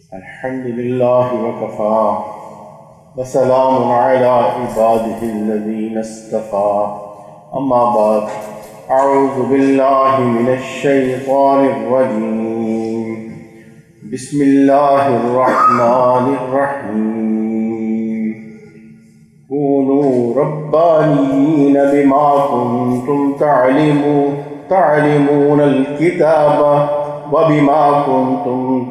الحمد لله وكفى وسلام على عباده الذين اصطفى أما بعد أعوذ بالله من الشيطان الرجيم بسم الله الرحمن الرحيم كونوا ربانيين بما كنتم تعلمون الكتاب وبما كنتم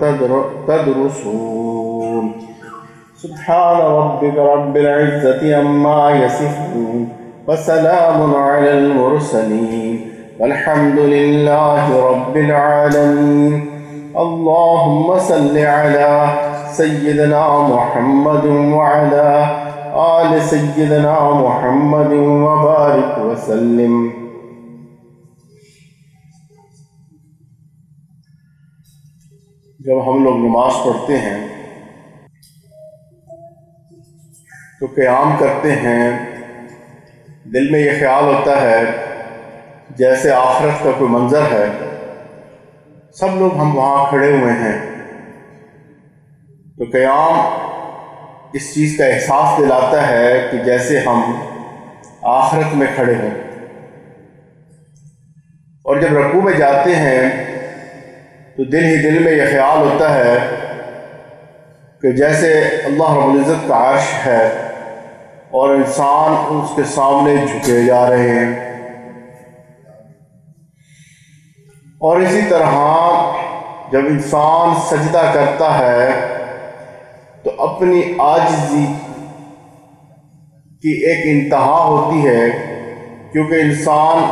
تدرسون سبحان ربك رب العزة عما يصفون وسلام على المرسلين والحمد لله رب العالمين اللهم صل على سيدنا محمد وعلى آل سيدنا محمد وبارك وسلم۔ جب ہم لوگ نماز پڑھتے ہیں تو قیام کرتے ہیں، دل میں یہ خیال ہوتا ہے جیسے آخرت کا کوئی منظر ہے، سب لوگ ہم وہاں کھڑے ہوئے ہیں، تو قیام اس چیز کا احساس دلاتا ہے کہ جیسے ہم آخرت میں کھڑے ہیں۔ اور جب رکوع میں جاتے ہیں تو دل ہی دل میں یہ خیال ہوتا ہے کہ جیسے اللہ رب العزت کا عرش ہے اور انسان اس کے سامنے جھکے جا رہے ہیں۔ اور اسی طرح جب انسان سجدہ کرتا ہے تو اپنی عاجزی کی ایک انتہا ہوتی ہے، کیونکہ انسان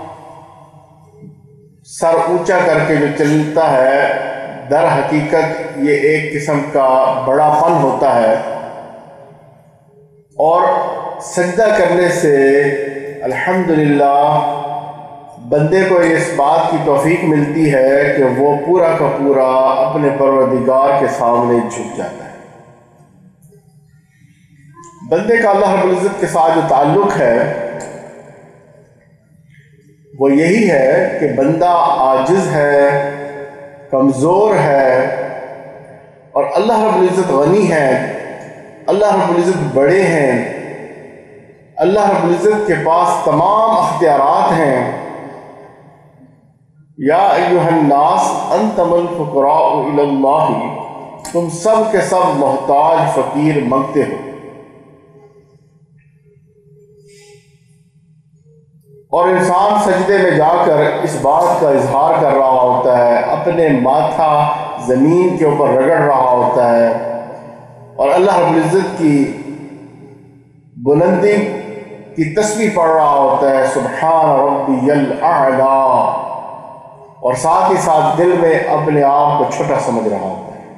سر اونچا کر کے جو چلتا ہے در حقیقت یہ ایک قسم کا بڑا پن ہوتا ہے، اور سجدہ کرنے سے الحمدللہ بندے کو اس بات کی توفیق ملتی ہے کہ وہ پورا کا پورا اپنے پروردگار کے سامنے جھک جاتا ہے۔ بندے کا اللہ رب العزت کے ساتھ جو تعلق ہے وہ یہی ہے کہ بندہ عاجز ہے، کمزور ہے، اور اللہ رب العزت غنی ہے، اللہ رب العزت بڑے ہیں، اللہ رب العزت کے پاس تمام اختیارات ہیں۔ یا ایھا الناس انتم الفقراء الی اللہ، تم سب کے سب محتاج فقیر مانگتے ہو۔ اور انسان سجدے میں جا کر اس بات کا اظہار کر رہا ہوتا ہے، اپنے ماتھا زمین کے اوپر رگڑ رہا ہوتا ہے، اور اللہ رب العزت کی بلندی کی تسبیح پڑھ رہا ہوتا ہے، سبحان ربی الاعلیٰ، اور ساتھ ہی ساتھ دل میں اپنے آپ کو چھوٹا سمجھ رہا ہوتا ہے۔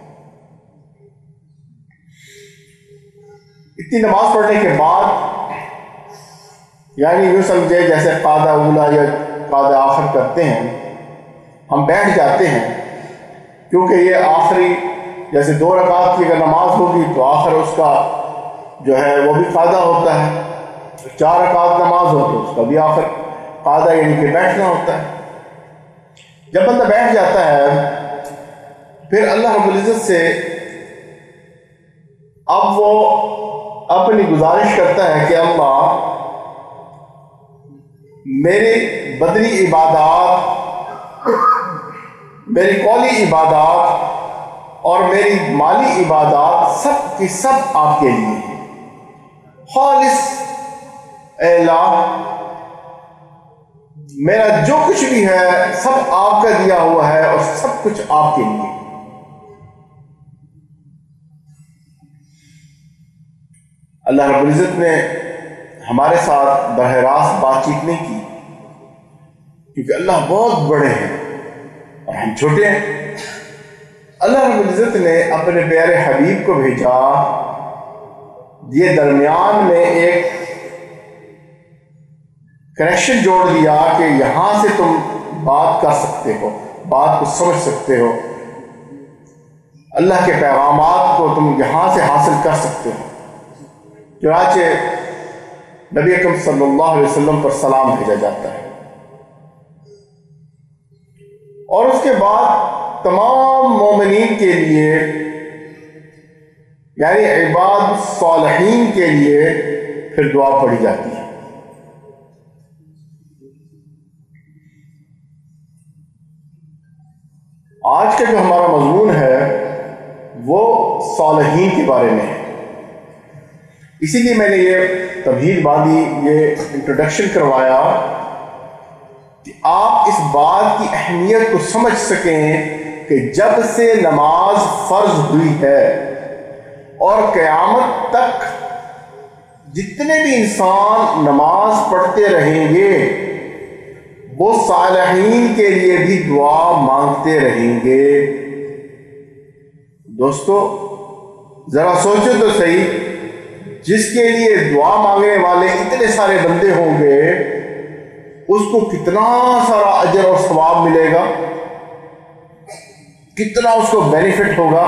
اتنی نماز پڑھنے کے بعد یعنی یوں سمجھے جیسے قاعدہ اولا یا قاعدہ آخر کرتے ہیں، ہم بیٹھ جاتے ہیں، کیونکہ یہ آخری جیسے 2 رکعت کی اگر نماز ہوگی تو آخر اس کا جو ہے وہ بھی قاعدہ ہوتا ہے، 4 رکعت نماز ہو تو اس کا بھی آخر قاعدہ یعنی کہ بیٹھنا ہوتا ہے۔ جب بندہ بیٹھ جاتا ہے پھر اللہ رب العزت سے اب وہ اپنی گزارش کرتا ہے کہ اللہ میری بدنی عبادات، میری قولی عبادات اور میری مالی عبادات سب کی سب آپ کے لیے ہیں، خالص اے اللہ میرا جو کچھ بھی ہے سب آپ کا دیا ہوا ہے اور سب کچھ آپ کے لیے۔ اللہ رب العزت نے ہمارے ساتھ براہ راست بات چیت نہیں کی، کیونکہ اللہ بہت بڑے ہیں اور ہم چھوٹے ہیں۔ اللہ رب العزت نے اپنے پیارے حبیب کو بھیجا، یہ درمیان میں ایک کنیکشن جوڑ دیا کہ یہاں سے تم بات کر سکتے ہو، بات کو سمجھ سکتے ہو، اللہ کے پیغامات کو تم یہاں سے حاصل کر سکتے ہو۔ چنانچہ نبی اکرم صلی اللہ علیہ وسلم پر سلام بھیجا جاتا ہے، اور اس کے بعد تمام مومنین کے لیے یعنی عباد الصالحین کے لیے پھر دعا پڑھی جاتی ہے۔ آج کا جو ہمارا مضمون ہے وہ صالحین کے بارے میں ہے، اسی لیے میں نے یہ تمہید باندھی، یہ انٹروڈکشن کروایا کہ آپ اس بات کی اہمیت کو سمجھ سکیں کہ جب سے نماز فرض ہوئی ہے اور قیامت تک جتنے بھی انسان نماز پڑھتے رہیں گے وہ صالحین کے لیے بھی دعا مانگتے رہیں گے۔ دوستو ذرا سوچو تو صحیح، جس کے لیے دعا مانگنے والے اتنے سارے بندے ہوں گے اس کو کتنا سارا اجر اور ثواب ملے گا، کتنا اس کو بینیفٹ ہوگا۔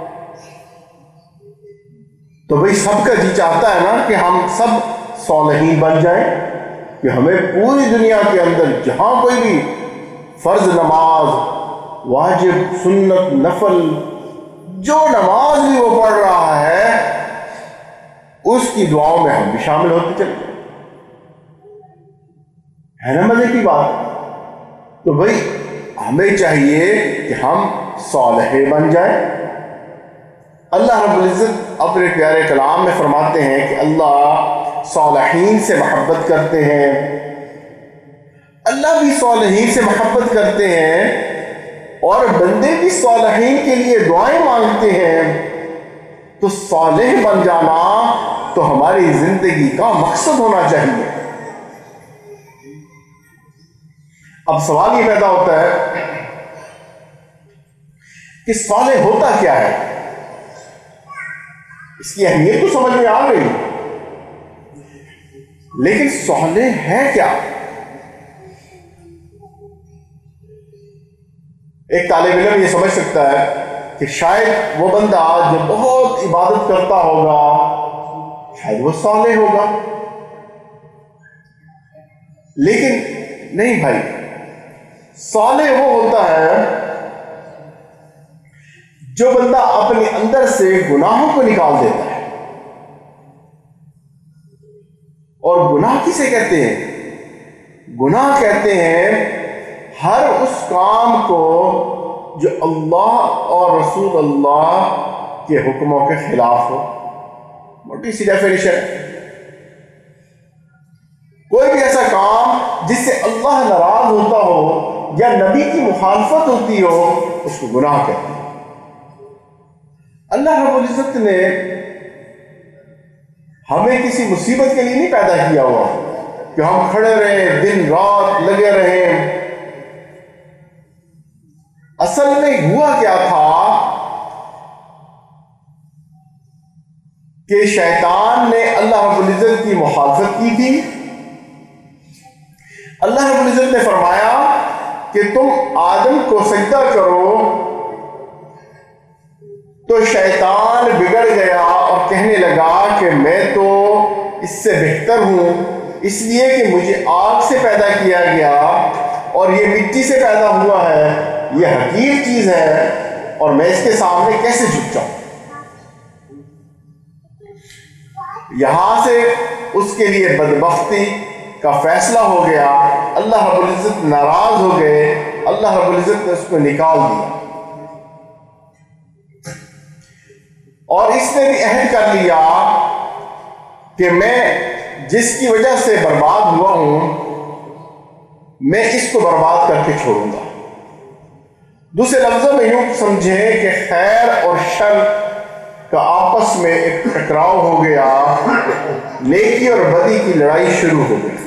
تو بھئی سب کا جی چاہتا ہے نا کہ ہم سب صالحین بن جائیں، کہ ہمیں پوری دنیا کے اندر جہاں کوئی بھی فرض نماز، واجب، سنت، نفل، جو نماز بھی وہ پڑھ رہا ہے اس کی دعاؤں میں ہم بھی شامل ہوتے چلے، ہے نا مزے کی بات۔ تو بھئی ہمیں چاہیے کہ ہم صالح بن جائیں۔ اللہ رب العزت اپنے پیارے کلام میں فرماتے ہیں کہ اللہ صالحین سے محبت کرتے ہیں، اللہ بھی صالحین سے محبت کرتے ہیں اور بندے بھی صالحین کے لیے دعائیں مانگتے ہیں۔ تو صالح بن جانا تو ہماری زندگی کا مقصد ہونا چاہیے۔ اب سوال یہ پیدا ہوتا ہے کہ صالح ہوتا کیا ہے؟ اس کی اہمیت تو سمجھ میں آ گئی، لیکن صالح ہے کیا؟ ایک طالب علم یہ سمجھ سکتا ہے کہ شاید وہ بندہ جو بہت عبادت کرتا ہوگا شاید وہ صالح ہوگا، لیکن نہیں بھائی، صالح وہ ہوتا ہے جو بندہ اپنے اندر سے گناہوں کو نکال دیتا ہے۔ اور گناہ کسے کہتے ہیں؟ گناہ کہتے ہیں ہر اس کام کو جو اللہ اور رسول اللہ کے حکموں کے خلاف ہو۔ موٹی سی ڈیفینیشن، کوئی بھی ایسا کام جس سے اللہ ناراض ہوتا ہو یا نبی کی مخالفت ہوتی ہو اس کو گناہ کہتے ہیں۔ اللہ رب العزت نے ہمیں کسی مصیبت کے لیے نہیں پیدا کیا ہوا کہ ہم کھڑے رہیں، دن رات لگے رہیں۔ اصل میں ہوا کیا تھا کہ شیطان نے اللہ رب العزت کی مخالفت کی تھی۔ اللہ رب العزت نے فرمایا کہ تم آدم کو سجدہ کرو، تو شیطان بگڑ گیا اور کہنے لگا کہ میں تو اس سے بہتر ہوں، اس لیے کہ مجھے آگ سے پیدا کیا گیا اور یہ مٹی سے پیدا ہوا ہے، یہ حقیر چیز ہے اور میں اس کے سامنے کیسے جھک جاؤں۔ یہاں سے اس کے لیے بدبختی کا فیصلہ ہو گیا، اللہ رب العزت ناراض ہو گئے، اللہ رب العزت نے اس کو نکال دیا اور اس نے بھی عہد کر لیا کہ میں جس کی وجہ سے برباد ہوا ہوں میں اس کو برباد کر کے چھوڑوں گا۔ دوسرے لفظوں میں یوں سمجھیں کہ خیر اور شر کا آپس میں ایک ٹکراؤ ہو گیا، نیکی اور بدی کی لڑائی شروع ہو گئی۔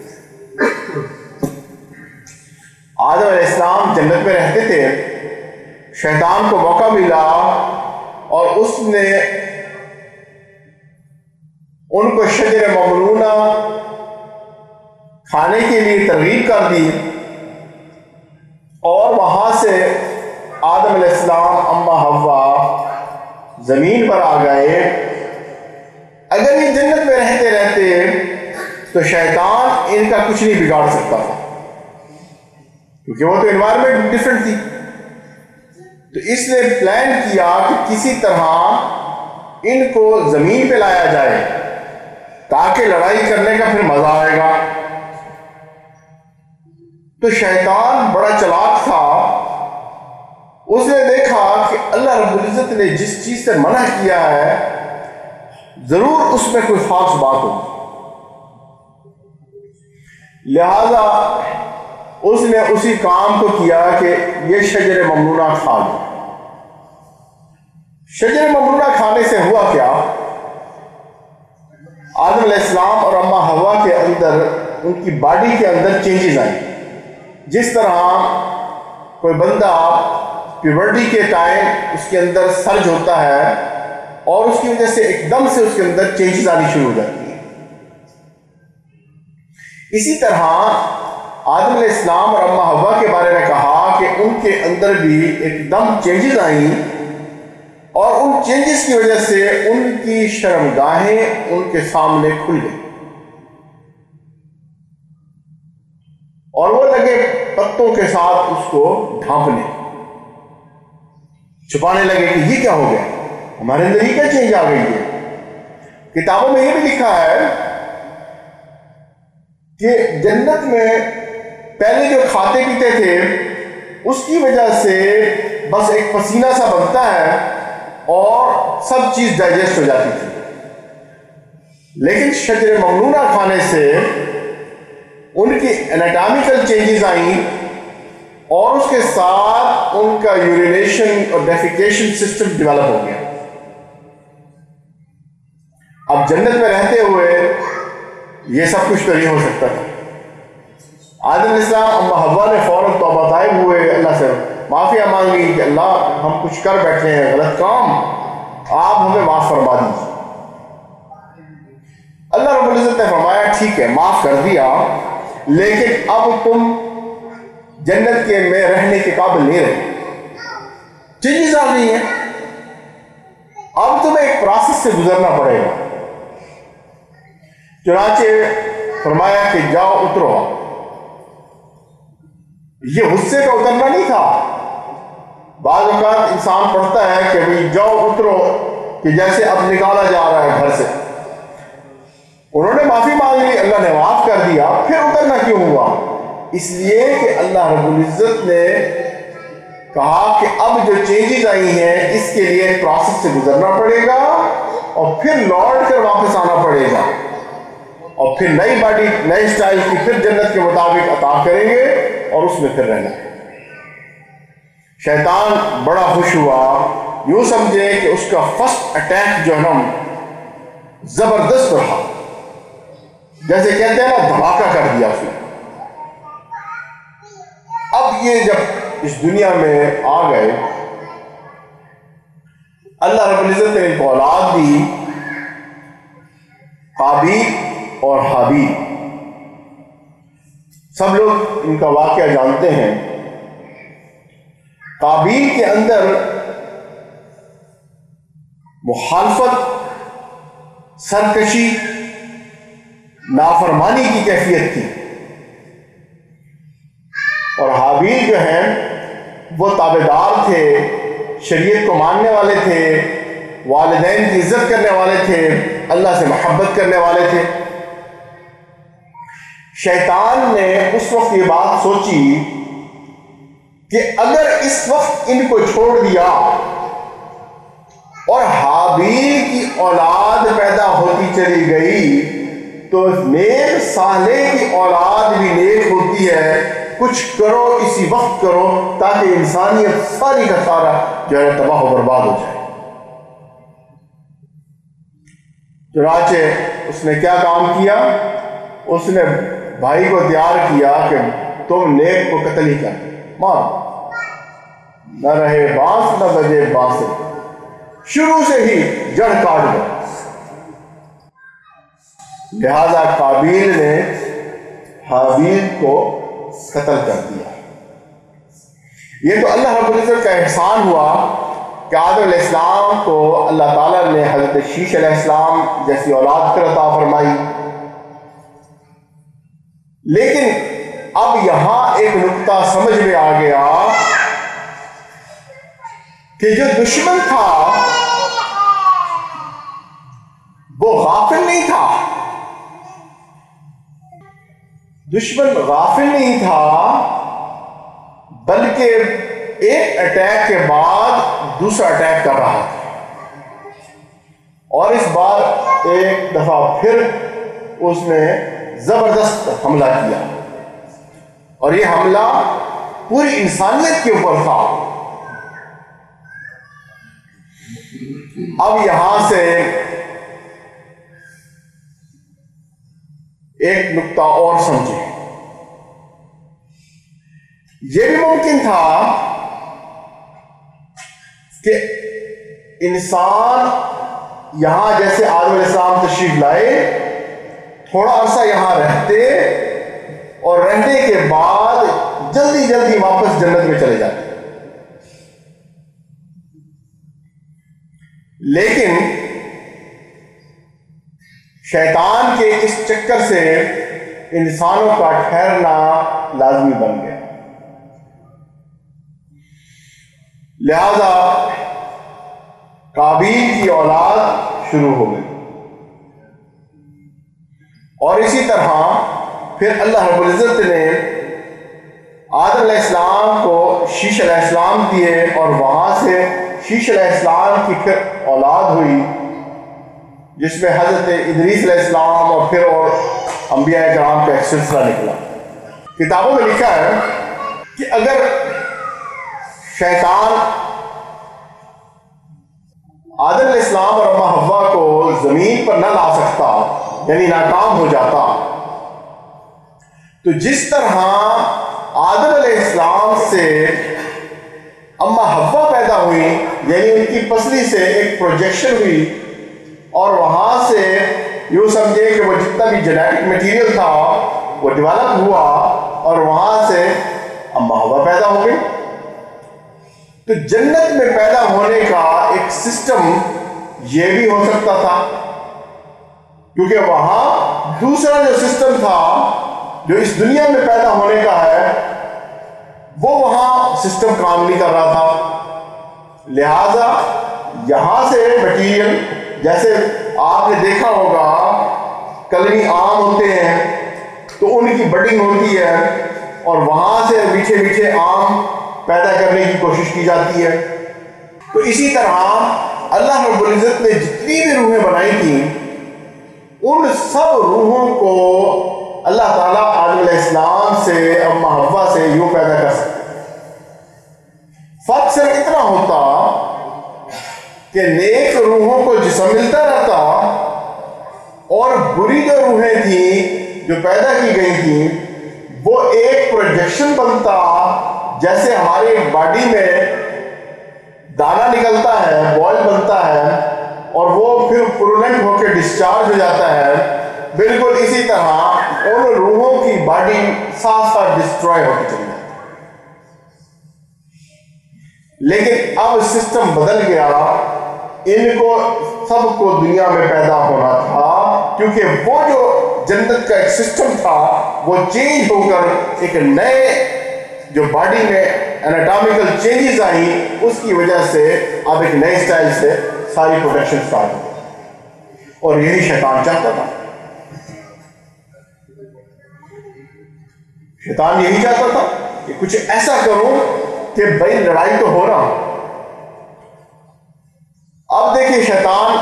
آدم علیہ السلام جنت میں رہتے تھے، شیطان کو موقع ملا اور اس نے ان کو شجر ممنونہ کھانے کے لیے ترغیب کر دی اور وہاں سے آدم علیہ السلام، اما حوا زمین پر آ گئے۔ اگر یہ جنت میں رہتے رہتے تو شیطان ان کا کچھ نہیں بگاڑ سکتا تھا، کیونکہ وہ تو انوائرمنٹ ڈفرنٹ تھی۔ تو اس نے پلان کیا کہ کسی طرح ان کو زمین پہ لایا جائے تاکہ لڑائی کرنے کا پھر مزہ آئے گا۔ تو شیطان بڑا چلاک تھا، اس نے دیکھا کہ اللہ رب العزت نے جس چیز سے منع کیا ہے ضرور اس میں کوئی خاص بات ہوگی، لہذا اس نے اسی کام کو کیا کہ یہ شجر ممنوعہ کھا لیا۔ شجر ممنوعہ کھانے سے ہوا کیا؟ آدم علیہ السلام اور اماں حوا کے اندر، ان کی باڈی کے اندر چینجز آئیں۔ جس طرح کوئی بندہ پیورٹی کے ٹائم اس کے اندر سرج ہوتا ہے اور اس کی وجہ سے ایک دم سے اس کے اندر چینجز آنی شروع ہو جاتی ہیں، اسی طرح آدم علیہ السلام اور اماں حوا کے بارے میں کہا کہ ان کے اندر بھی ایک دم چینجز آئیں، اور ان چینجز کی وجہ سے ان کی شرمگاہیں ان کے سامنے کھل گئی اور وہ لگے پتوں کے ساتھ اس کو ڈھانپنے، چھپانے لگے کہ یہ کیا ہو گیا، ہمارے اندر یہ کیا چینج آ گئی ہے۔ کتابوں میں یہ بھی لکھا ہے کہ جنت میں پہلے جو کھاتے پیتے تھے اس کی وجہ سے بس ایک پسینہ سا بنتا ہے اور سب چیز ڈائجسٹ ہو جاتی تھی، لیکن شجر ممنوعہ کھانے سے ان کی انیٹامیکل چینجز آئیں اور اس کے ساتھ ان کا یورینیشن اور ڈیفیکیشن سسٹم ڈیولپ ہو گیا۔ اب جنت میں رہتے ہوئے یہ سب کچھ تو نہیں ہو سکتا تھا۔ آدم علیہ السلام اماں حوا نے فوراً توبہ طائب ہوئے، اللہ سے معافیا مانگی کہ اللہ ہم کچھ کر بیٹھے ہیں غلط کام، آپ ہمیں معاف فرما دیجیے۔ اللہ رب العزت نے فرمایا ٹھیک ہے معاف کر دیا، لیکن اب تم جنت کے میں رہنے کے قابل نہیں رہے، چینجز آ گئی ہیں، اب تمہیں ایک پروسیس سے گزرنا پڑے گا۔ چنانچہ فرمایا کہ جاؤ اترو۔ یہ غصے کا اترنا نہیں تھا، بعض اوقات انسان پڑھتا ہے کہ بھئی جاؤ اترو، کہ جیسے اب نکالا جا رہا ہے گھر سے۔ انہوں نے معافی مانگ لی، اللہ نے معاف کر دیا، پھر اترنا کیوں ہوا؟ اس لیے کہ اللہ رب العزت نے کہا کہ اب جو چینجز آئی ہیں اس کے لیے پروسیس سے گزرنا پڑے گا اور پھر لوٹ کر واپس آنا پڑے گا، اور پھر نئی باڈی نئی سٹائل کی پھر جنت کے مطابق عطا کریں گے اور اس میں پھر رہنا ہے۔ شیطان بڑا خوش ہوا، یوں سمجھے کہ اس کا فرسٹ اٹیک جو ہے نا زبردست رہا، جیسے کہتے ہیں نا دھماکہ کر دیا اس نے۔ اب یہ جب اس دنیا میں آ گئے، اللہ رب العزت نے ان کو اولاد دی، قابیل اور حابیل۔ سب لوگ ان کا واقعہ جانتے ہیں۔ قابیل کے اندر مخالفت، سرکشی، نافرمانی کی کیفیت تھی، اور حابیل جو ہیں وہ تابعدار تھے، شریعت کو ماننے والے تھے، والدین کی عزت کرنے والے تھے، اللہ سے محبت کرنے والے تھے۔ شیطان نے اس وقت یہ بات سوچی کہ اگر اس وقت ان کو چھوڑ دیا اور حابیل کی اولاد پیدا ہوتی چلی گئی تو نیک صالح کی اولاد بھی نیک ہوتی ہے، کچھ کرو اسی وقت کرو تاکہ انسانیت ساری کا سارا جو ہے تباہ و برباد ہو جائے۔ چنانچہ اس نے کیا کام کیا؟ اس نے بھائی کو تیار کیا کہ تم نیک کو قتل ہی کر مار، نہ رہے بانس نہ بجے بانس، شروع سے ہی جڑ کاٹ دو۔ لہذا قابیل نے حابیل کو قتل کر دیا۔ یہ تو اللہ رب العزت کا احسان ہوا کہ آدم علیہ السلام کو اللہ تعالیٰ نے حضرت شیش علیہ السلام جیسی اولاد پھر عطا فرمائی۔ لیکن اب یہاں ایک نقطہ سمجھ میں آ گیا کہ جو دشمن تھا دشمن غافل نہیں تھا، بلکہ ایک اٹیک کے بعد دوسرا اٹیک کر رہا تھا، اور اس بار ایک دفعہ پھر اس نے زبردست حملہ کیا، اور یہ حملہ پوری انسانیت کے اوپر تھا۔ اب یہاں سے ایک نقطہ اور سمجھیں، یہ بھی ممکن تھا کہ انسان یہاں جیسے آدم علیہ السلام تشریف لائے، تھوڑا عرصہ یہاں رہتے اور رہنے کے بعد جلدی جلدی واپس جنت میں چلے جاتے، لیکن شیطان کے اس چکر سے انسانوں کا ٹھہرنا لازمی بن گیا، لہذا قابیل کی اولاد شروع ہو گئی، اور اسی طرح پھر اللہ رب العزت نے آدم علیہ السلام کو شیش علیہ السلام دیے، اور وہاں سے شیش علیہ السلام کی پھر اولاد ہوئی، جس میں حضرت ادریس علیہ السلام اور پھر اور انبیاء کرام کا ایک سلسلہ نکلا۔ کتابوں میں لکھا ہے کہ اگر شیطان آدم علیہ السلام اور اماں حوا کو زمین پر نہ لا سکتا، یعنی ناکام ہو جاتا، تو جس طرح آدم علیہ السلام سے اماں حوا پیدا ہوئی، یعنی ان کی پسلی سے ایک پروجیکشن ہوئی، اور وہاں سے یوں سمجھے کہ وہ جتنا بھی جینیٹک میٹیریل تھا وہ ڈیولپ ہوا، اور وہاں سے اماں حوا پیدا ہو گئی۔ تو جنت میں پیدا ہونے کا ایک سسٹم یہ بھی ہو سکتا تھا، کیونکہ وہاں دوسرا جو سسٹم تھا جو اس دنیا میں پیدا ہونے کا ہے، وہ وہاں سسٹم کام نہیں کر رہا تھا، لہذا یہاں سے مٹیریل، جیسے آپ نے دیکھا ہوگا کلمی آم ہوتے ہیں تو ان کی بڈنگ ہوتی ہے، اور وہاں سے میٹھے میٹھے آم پیدا کرنے کی کوشش کی جاتی ہے۔ تو اسی طرح اللہ رب العزت نے جتنی بھی روحیں بنائی تھیں، ان سب روحوں کو اللہ تعالیٰ آدم علیہ السلام سے، اماں حوا سے یوں پیدا کر سکتے۔ فرق صرف اتنا ہوتا کہ نیک روحوں کو جسم ملتا رہتا، اور بری جو روحیں تھیں جو پیدا کی گئی تھیں وہ ایک پروجیکشن بنتا، جیسے ہماری باڈی میں دانا نکلتا ہے، بوائل بنتا ہے، اور وہ پھر پرولنٹ ہو کے ڈسچارج ہو جاتا ہے، بالکل اسی طرح ان روحوں کی باڈی ساتھ ساتھ ڈسٹروائے ہوتی چلی جاتی۔ لیکن اب سسٹم بدل گیا، ان کو سب کو دنیا میں پیدا ہونا تھا، کیونکہ وہ جو جنت کا ایک سسٹم تھا وہ چینج ہو کر ایک نئے جو باڈی میں اناٹامیکل چینجز آئیں، اس کی وجہ سے اب ایک نئے سٹائل سے ساری پروڈکشن سٹارٹ ہوئی، اور یہی شیطان چاہتا تھا۔ شیطان یہی چاہتا تھا کہ کچھ ایسا کرو کہ بھائی لڑائی تو ہو رہا۔ اب دیکھیں شیطان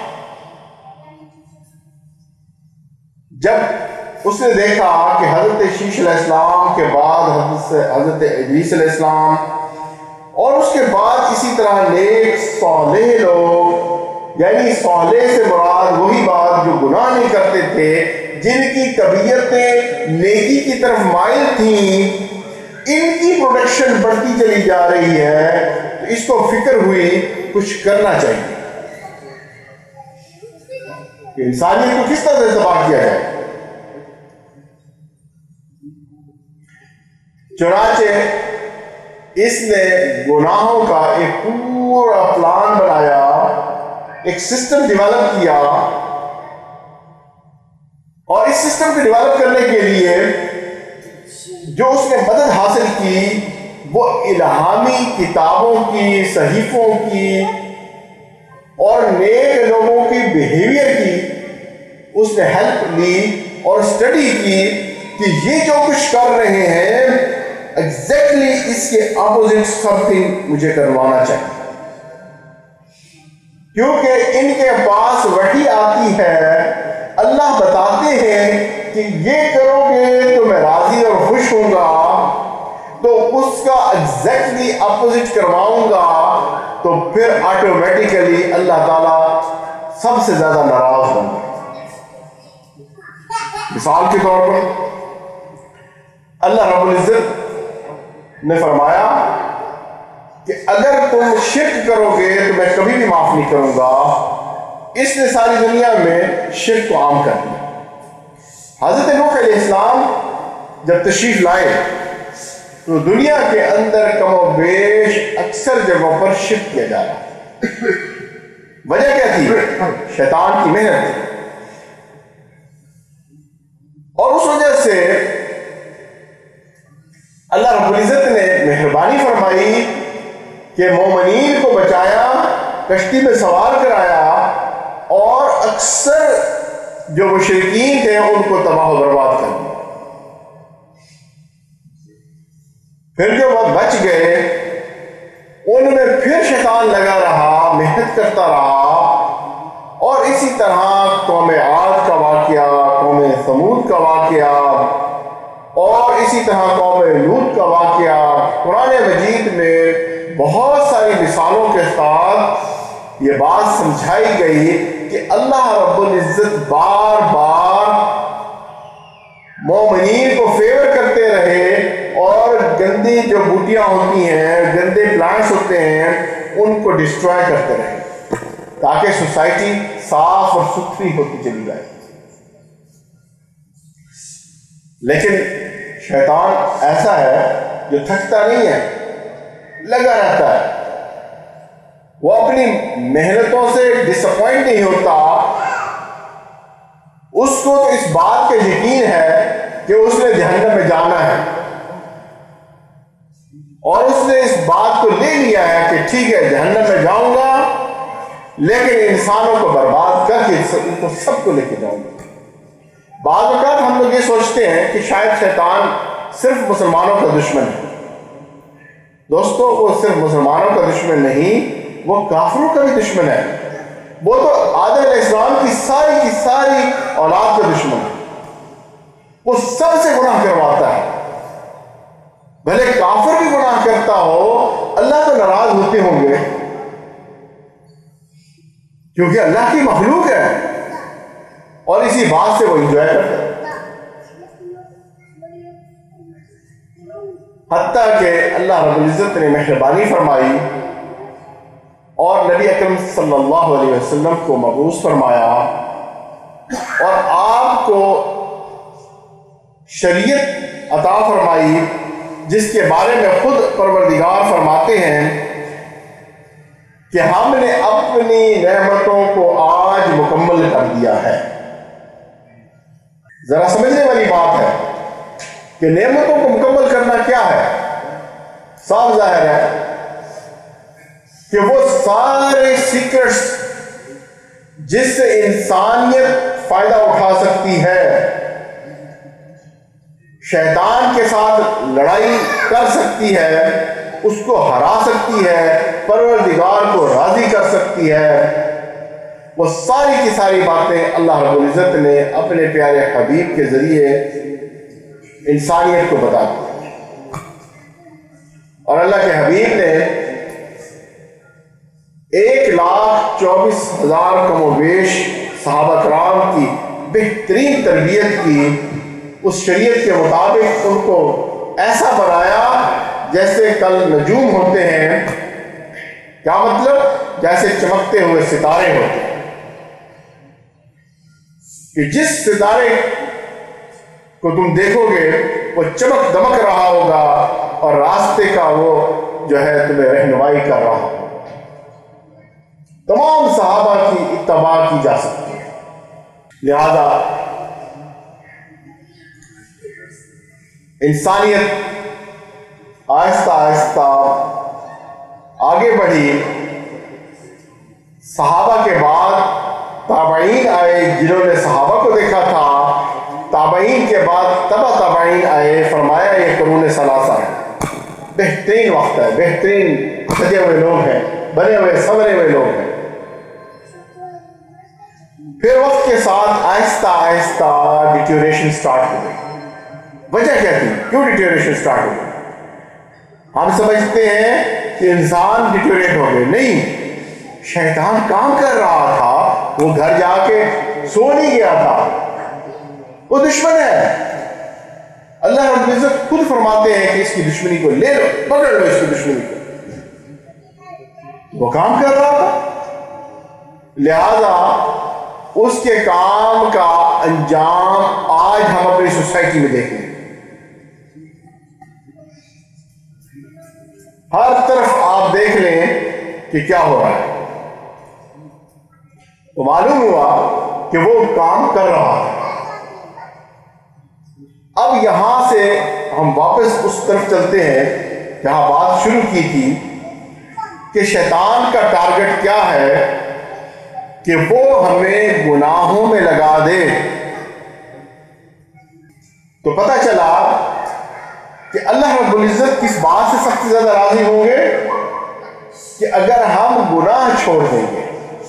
جب اس نے دیکھا کہ حضرت شیش علیہ السلام کے بعد حضرت ادریس علیہ السلام، اور اس کے بعد اسی طرح نیک صالح لوگ، یعنی صالح سے مراد وہی بات جو گناہ نہیں کرتے تھے، جن کی طبیعتیں نیکی کی طرف مائل تھیں، ان کی پروڈکشن بڑھتی چلی جا رہی ہے، تو اس کو فکر ہوئی کچھ کرنا چاہیے کہ انسانیت کو کس طرح سے تباہ کیا جائے۔ چنانچہ اس نے گناہوں کا ایک پورا پلان بنایا، ایک سسٹم ڈیولپ کیا، اور اس سسٹم کو ڈیولپ کرنے کے لیے جو اس نے مدد حاصل کی وہ الہامی کتابوں کی، صحیفوں کی، اور نیک لوگوں کی بیہیویئر کی اس نے ہیلپ لی اور اسٹڈی کی، کہ یہ جو کچھ کر رہے ہیں ایگزیکٹلی اس کے اپوزٹ سم تھنگ مجھے کروانا چاہیے، کیونکہ ان کے پاس وحی آتی ہے، اللہ بتاتے ہیں کہ یہ کرو گے تو میں راضی اور خوش ہوں گا، تو اس کا ایگزیکٹلی اپوزٹ کرواؤں گا تو پھر آٹومیٹیکلی اللہ تعالیٰ سب سے زیادہ ناراض بن گئے۔ مثال کے طور پر اللہ رب العزت نے فرمایا کہ اگر تم شرک کرو گے تو میں کبھی بھی معاف نہیں کروں گا۔ اس نے ساری دنیا میں شرک کو عام کر دیا۔ حضرت نوح علیہ السلام جب تشریف لائے تو دنیا کے اندر کم و بیش اکثر جگہوں پر شرک کیا جا رہا۔ وجہ کیا تھی؟ شیطان کی محنت تھی، اور اس وجہ سے اللہ رب العزت نے مہربانی فرمائی کہ مومنین کو بچایا، کشتی میں سوار کرایا، اور اکثر جو مشرکین تھے ان کو تباہ و برباد کر دیا۔ پھر جو وہ بچ گئے ان میں پھر شیطان لگا رہا، محنت کرتا رہا، اور اسی طرح قوم عاد کا واقعہ، قوم ثمود کا واقعہ، اور اسی طرح قوم لوط کا واقعہ قرآن مجید میں بہت ساری مثالوں کے ساتھ یہ بات سمجھائی گئی کہ اللہ رب العزت بار بار مومنین کو فیور کرتے رہے، اور گندی جو بوٹیاں ہوتی ہیں، گندے پلانٹس ہوتے ہیں، ان کو ڈسٹرائے کرتے رہے تاکہ سوسائٹی صاف اور ستھری ہوتی چلی جائے۔ لیکن شیطان ایسا ہے جو تھکتا نہیں ہے، لگا رہتا ہے، وہ اپنی محنتوں سے ڈس اپوائنٹ نہیں ہوتا۔ اس کو تو اس بات کا یقین ہے کہ اس نے جہنم میں جانا ہے، اور اس نے اس بات کو لے لیا ہے کہ ٹھیک ہے جہنم میں جاؤں گا، لیکن انسانوں کو برباد کر کے ان کو سب کو لے کے جاؤں گا۔ بعض اوقات ہم لوگ یہ سوچتے ہیں کہ شاید شیطان صرف مسلمانوں کا دشمن ہے۔ دوستو، وہ صرف مسلمانوں کا دشمن نہیں، وہ کافروں کا بھی دشمن ہے۔ وہ تو آدم علیہ السلام کی ساری اولاد کا دشمن ہے۔ وہ سب سے گناہ کرواتا ہے، بھلے کافر بھی گناہ کرتا ہو، اللہ تو ناراض ہوتے ہوں گے کیونکہ اللہ کی مخلوق ہے، اور اسی بات سے وہ انجوائے کرتا ہے۔ حتیٰ کہ اللہ رب العزت نے مہربانی فرمائی اور نبی اکرم صلی اللہ علیہ وسلم کو مبعوث فرمایا، اور آپ کو شریعت عطا فرمائی جس کے بارے میں خود پروردگار فرماتے ہیں کہ ہم نے اپنی نعمتوں کو آج مکمل کر دیا ہے۔ ذرا سمجھنے والی بات ہے کہ نعمتوں کو مکمل کرنا کیا ہے؟ صاف ظاہر ہے کہ وہ سارے سیکرٹس جس سے انسانیت فائدہ اٹھا سکتی ہے، شیطان کے ساتھ لڑائی کر سکتی ہے، اس کو ہرا سکتی ہے، پروردگار کو راضی کر سکتی ہے، وہ ساری کی ساری باتیں اللہ رب العزت نے اپنے پیارے حبیب کے ذریعے انسانیت کو بتا دی۔ اور اللہ کے حبیب نے 1,24,000 کم و بیش صحابہ کرام کی بہترین تربیت کی، اس شریعت کے مطابق ان کو ایسا بنایا جیسے کل نجوم ہوتے ہیں۔ کیا مطلب؟ جیسے چمکتے ہوئے ستارے ہوتے ہیں، کہ جس ستارے کو تم دیکھو گے وہ چمک دمک رہا ہوگا، اور راستے کا وہ جو ہے تمہیں رہنمائی کر رہا ہوگا۔ تمام صحابہ کی اتباع کی جا سکتی ہے۔ لہذا انسانیت آہستہ آہستہ آگے بڑھی۔ صحابہ کے بعد تابعین آئے جنہوں نے صحابہ کو دیکھا تھا، تابعین کے بعد تبع فرمائیں آئے فرمایا یہ قرون ثلاثہ ہے، بہترین وقت ہے، بہترین سجے ہوئے لوگ ہیں، بنے ہوئے سنورے ہوئے لوگ ہیں۔ پھر وقت کے ساتھ آہستہ آہستہ ڈیٹیوریشن سٹارٹ ہو گئی۔ وجہ کیا تھی؟ کیوں ڈیٹیوریشن سٹارٹ ہو گئی؟ ہم سمجھتے ہیں کہ انسان ڈیٹیوریٹ ہو گئے، نہیں، شیطان کام کر رہا تھا، وہ گھر جا کے سو نہیں گیا تھا، وہ دشمن ہے۔ اللہ رب العزت خود فرماتے ہیں کہ اس کی دشمنی کو لے لو، پکڑ لو اس کی دشمنی کو، وہ کام کر رہا تھا، لہذا اس کے کام کا انجام آج ہم اپنی سوسائٹی میں دیکھیں۔ ہر طرف آپ دیکھ لیں کہ کیا ہو رہا ہے، تو معلوم ہوا کہ وہ کام کر رہا ہے۔ اب یہاں سے ہم واپس اس طرف چلتے ہیں جہاں بات شروع کی تھی کہ شیطان کا ٹارگٹ کیا ہے کہ وہ ہمیں گناہوں میں لگا دے۔ تو پتہ چلا کہ اللہ رب العزت کس بات سے سب سے زیادہ راضی ہوں گے کہ اگر ہم گناہ چھوڑ دیں گے،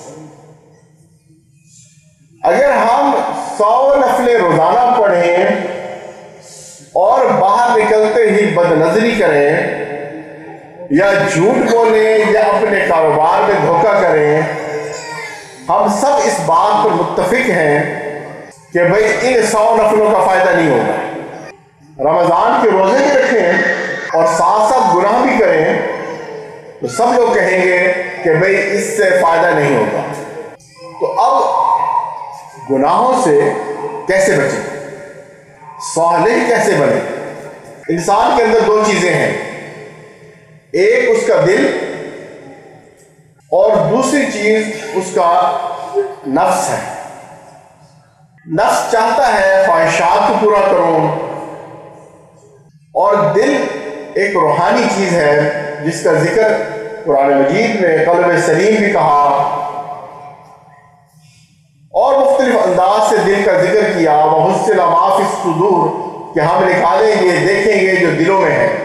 اگر ہم 100 نفلیں روزانہ پڑھیں اور باہر نکلتے ہی بد نظری کریں یا جھوٹ بولیں یا اپنے کاروبار میں دھوکہ کریں، ہم سب اس بات پر متفق ہیں کہ بھئی ان 100 نفلوں کا فائدہ نہیں ہوگا۔ رمضان کے روزے بھی رکھیں اور ساتھ ساتھ گناہ بھی کریں تو سب لوگ کہیں گے کہ بھئی اس سے فائدہ نہیں ہوگا۔ تو اب گناہوں سے کیسے بچیں، صالح کیسے بنیں؟ انسان کے اندر 2 چیزیں ہیں، ایک اس کا دل اور دوسری چیز اس کا نفس ہے۔ نفس چاہتا ہے خواہشات کو پورا کروں، اور دل ایک روحانی چیز ہے جس کا ذکر قرآن مجید میں قلب سلیم بھی کہا اور مختلف انداز سے دل کا ذکر کیا، وَحُصِّلَ مَا فِي الصُّدُورِ، کہ ہم نکالیں گے، دیکھیں گے جو دلوں میں ہے۔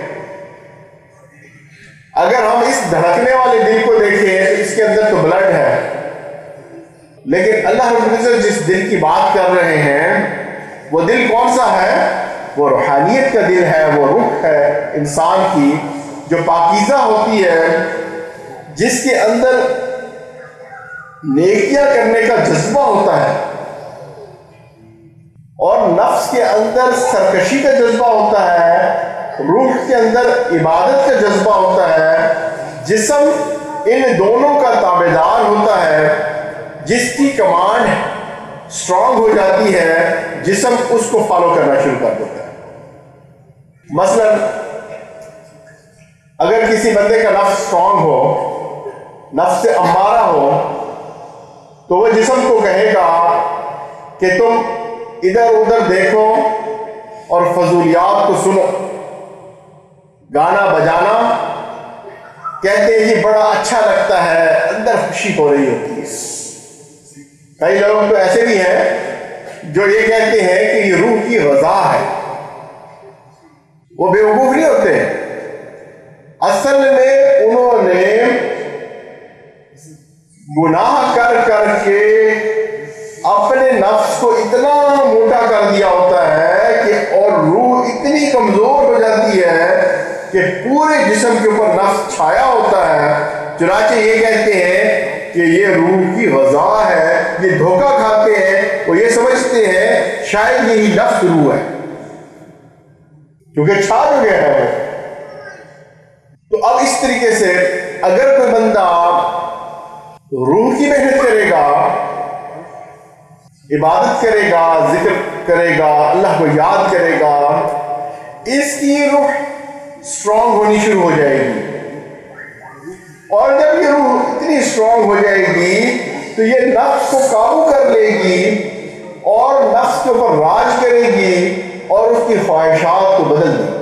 اگر ہم اس دھڑکنے والے دل کو دیکھیں تو اس کے اندر تو بلڈ ہے، لیکن اللہ رب العزت جس دل کی بات کر رہے ہیں وہ دل کون سا ہے؟ وہ روحانیت کا دل ہے، وہ روح ہے انسان کی جو پاکیزہ ہوتی ہے، جس کے اندر نیکیاں کرنے کا جذبہ ہوتا ہے اور نفس کے اندر سرکشی کا جذبہ ہوتا ہے، روح کے اندر عبادت کا جذبہ ہوتا ہے، جسم ان دونوں کا تابعدار ہوتا ہے۔ جس کی کمانڈ سٹرونگ ہو جاتی ہے جسم اس کو فالو کرنا شروع کر دیتا ہے۔ مثلا اگر کسی بندے کا نفس سٹرونگ ہو، نفس سے امارہ ہو، تو وہ جسم کو کہے گا کہ تم ادھر ادھر دیکھو اور فضولیات کو سنو، گانا بجانا کہتے ہیں بڑا اچھا لگتا ہے، اندر خوشی ہو رہی ہوتی ہے۔ کئی لوگ تو ایسے بھی ہیں جو یہ کہتے ہیں کہ یہ روح کی غذا ہے، وہ بیوقوف نہیں ہوتے، اصل میں انہوں نے گناہ کر کر کے اپنے نفس کو اتنا موٹا کر دیا ہوتا ہے کہ اور روح اتنی کمزور ہو جاتی ہے کہ پورے جسم کے اوپر نفس چھایا ہوتا ہے، چنانچہ یہ کہتے ہیں کہ یہ روح کی غذا ہے، یہ دھوکہ کھاتے ہیں، وہ یہ سمجھتے ہیں شاید یہی نفس روح ہے کیونکہ چھا جو گیا ہے۔ تو اب اس طریقے سے اگر کوئی بندہ روح کی محنت کرے گا، عبادت کرے گا، ذکر کرے گا، اللہ کو یاد کرے گا، اس کی روح سٹرونگ ہونی شروع ہو جائے گی، اور جب یہ روح اتنی سٹرونگ ہو جائے گی تو یہ نفس کو قابو کر لے گی اور نفس کے اوپر راج کرے گی اور اس کی خواہشات کو بدل دے گی۔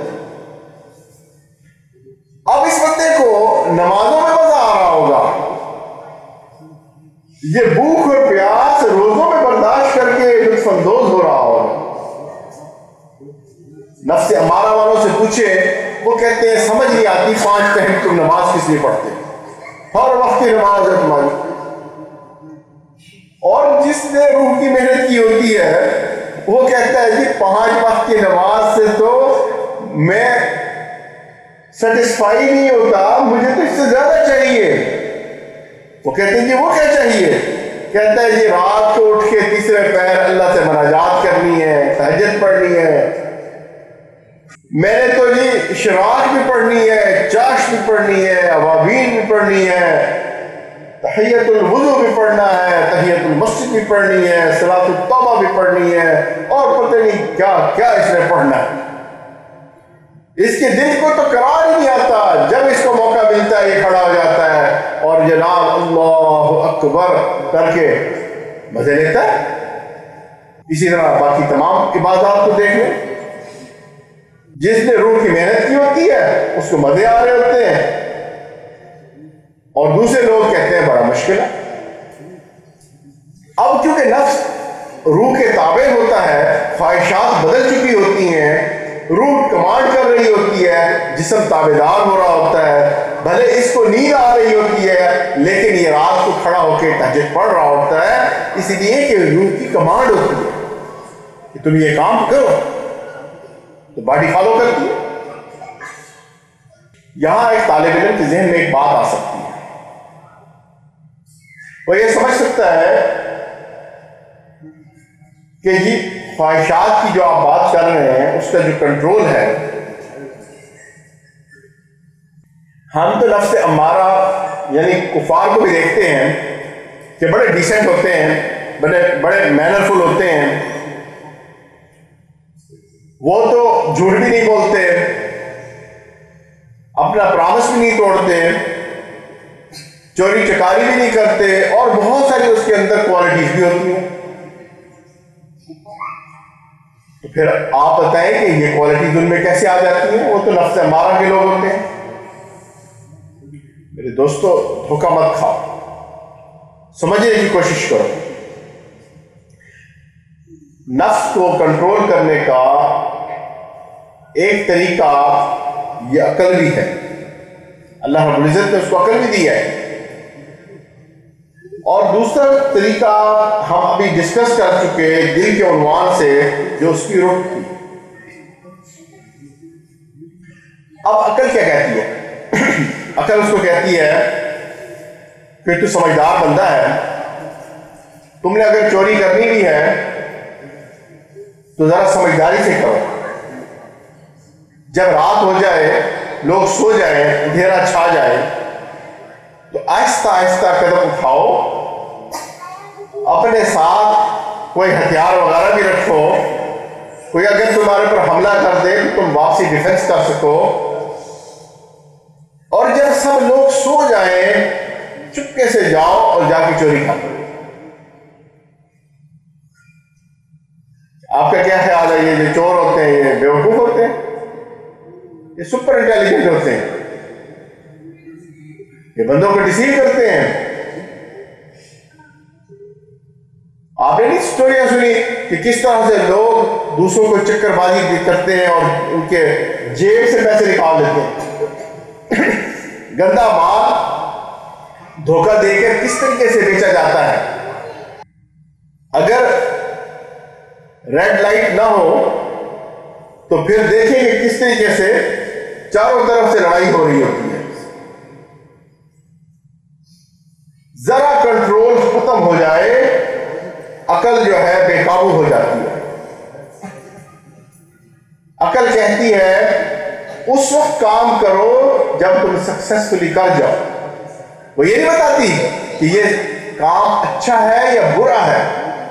اب اس بندے کو نمازوں میں مزہ آ رہا ہوگا، یہ بھوک اور پیاس روزوں میں برداشت کر کے لطف اندوز ہو رہا ہوگا، نفس امارہ والوں سے پوچھے، وہ کہتے ہیں سمجھ نہیں آتی 5 ٹائم تم نماز کس لیے پڑھتے ہو، ہر وقت کی نماز ہے تمہاری۔ اور جس نے روح کی محنت کی ہوتی ہے وہ کہتا ہے جی 5 وقت کی نماز سے تو میں سیٹسفائی نہیں ہوتا، مجھے تو اس سے زیادہ چاہیے۔ وہ کہتے ہیں جی وہ کیا چاہیے؟ کہتا ہے جی رات کو اٹھ کے تیسرے پہر اللہ سے مناجات کرنی ہے، تہجد پڑھنی ہے، میں نے تو جی اشراق بھی پڑھنی ہے، چاشت بھی پڑھنی ہے، اوابین بھی پڑھنی ہے، تحیت الوضو بھی پڑھنا ہے، تحیت المسجد بھی پڑھنی ہے، صلاۃ التوبہ بھی پڑھنی ہے، اور پتہ نہیں کیا کیا اس نے پڑھنا ہے۔ اس کے دل کو تو قرار ہی نہیں آتا، جب اس کو موقع ملتا ہے یہ کھڑا ہو جاتا ہے اور جناب اللہ اکبر کر کے مزے لیتا ہے۔ اسی طرح باقی تمام عبادات کو دیکھ لیں، جس نے روح کی محنت کی ہوتی ہے اس کو مزے آ رہے ہوتے ہیں، اور دوسرے لوگ کہتے ہیں بڑا مشکل ہے۔ اب کیونکہ نفس روح کے تابع ہوتا ہے، خواہشات بدل چکی ہوتی ہیں، روح کمانڈ کر رہی ہوتی ہے، جسم تابع دار ہو رہا ہوتا ہے، بھلے اس کو نیند آ رہی ہوتی ہے لیکن یہ رات کو کھڑا ہو کے تہجد پڑھ رہا ہوتا ہے، اس لیے کہ روح کی کمانڈ ہوتی ہے کہ تم یہ کام کرو، تو باڈی فالو کرتی ہے۔ یہاں ایک طالب علم کے ذہن میں ایک بات آ سکتی ہے، وہ یہ سمجھ سکتا ہے کہ یہ خواہشات کی جو آپ بات کر رہے ہیں اس کا جو کنٹرول ہے، ہم تو نفس امارہ یعنی کفار کو بھی دیکھتے ہیں کہ بڑے ڈیسنٹ ہوتے ہیں، بڑے مینرفل ہوتے ہیں، وہ تو جھوٹ بھی نہیں بولتے، اپنا پرامس بھی نہیں توڑتے، چوری چکاری بھی نہیں کرتے، اور بہت ساری اس کے اندر کوالٹیز بھی ہوتی ہیں۔ تو پھر آپ بتائیں کہ یہ کوالٹیز ان میں کیسے آ جاتی ہیں؟ وہ تو نفس امارہ کے لوگ ہوتے ہیں۔ میرے دوستو دھوکہ مت کھاؤ، سمجھنے کی کوشش کرو۔ نفس کو کنٹرول کرنے کا ایک طریقہ یہ عقل بھی ہے، اللہ رب العزت نے اس کو عقل بھی دی ہے، اور دوسرا طریقہ ہم ابھی ڈسکس کر چکے دل کے عنوان سے، جو اس کی روح تھی۔ اب عقل کیا کہتی ہے؟ عقل اس کو کہتی ہے کہ تو سمجھدار بندہ ہے، تم نے اگر چوری کرنی بھی ہے تو ذرا سمجھداری سے کرو، جب رات ہو جائے، لوگ سو جائیں، اندھیرا چھا جائے، تو آہستہ آہستہ قدم اٹھاؤ، اپنے ساتھ کوئی ہتھیار وغیرہ بھی رکھو، کوئی اگر تمہارے پر حملہ کر دے تو تم واپسی ڈیفنس کر سکو، اور جب سب لوگ سو جائیں چپکے سے جاؤ اور جا کے چوری کر لو۔ آپ کا کیا خیال ہے؟ یہ جو چور ہوتے ہیں یہ بیوقوف ہوتے ہیں، یہ سپر انٹیلیجنٹ ہوتے ہیں، یہ بندوں کو ڈیسیو کرتے ہیں؟ آپ نے نہیں سٹوریاں سنی کہ کس طرح سے لوگ دوسروں کو چکر بازی کرتے ہیں اور ان کے جیب سے پیسے نکال لیتے ہیں؟ گندا مال دھوکہ دے کر کس طریقے سے بیچا جاتا ہے۔ اگر ریڈ لائٹ نہ ہو تو پھر دیکھیں کہ کس طریقے سے چاروں طرف سے لڑائی ہو رہی ہوتی ہے۔ ذرا کنٹرول ختم ہو جائے، عقل جو ہے بے قابو ہو جاتی ہے۔ عقل کہتی ہے اس وقت کام کرو جب تم سکسیسفلی کر جاؤ، وہ یہ نہیں بتاتی کہ یہ کام اچھا ہے یا برا ہے۔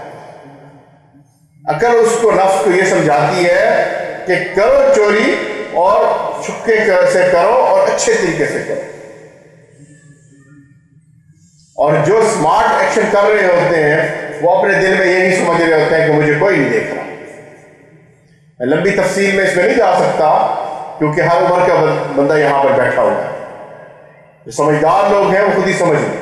عقل اس کو، نفس کو یہ سمجھاتی ہے کہ کرو چوری، اور چھپکے سے کرو اور اچھے طریقے سے کرو، اور جو سمارٹ ایکشن کر رہے ہوتے ہیں وہ اپنے دل میں یہ نہیں سمجھ رہے ہوتے ہیں کہ مجھے کوئی نہیں دیکھ رہا۔ میں لمبی تفصیل میں اس میں نہیں جا سکتا کیونکہ ہر عمر کا بندہ یہاں پر بیٹھا ہوا ہے، جو سمجھدار لوگ ہیں وہ خود ہی سمجھ لیں۔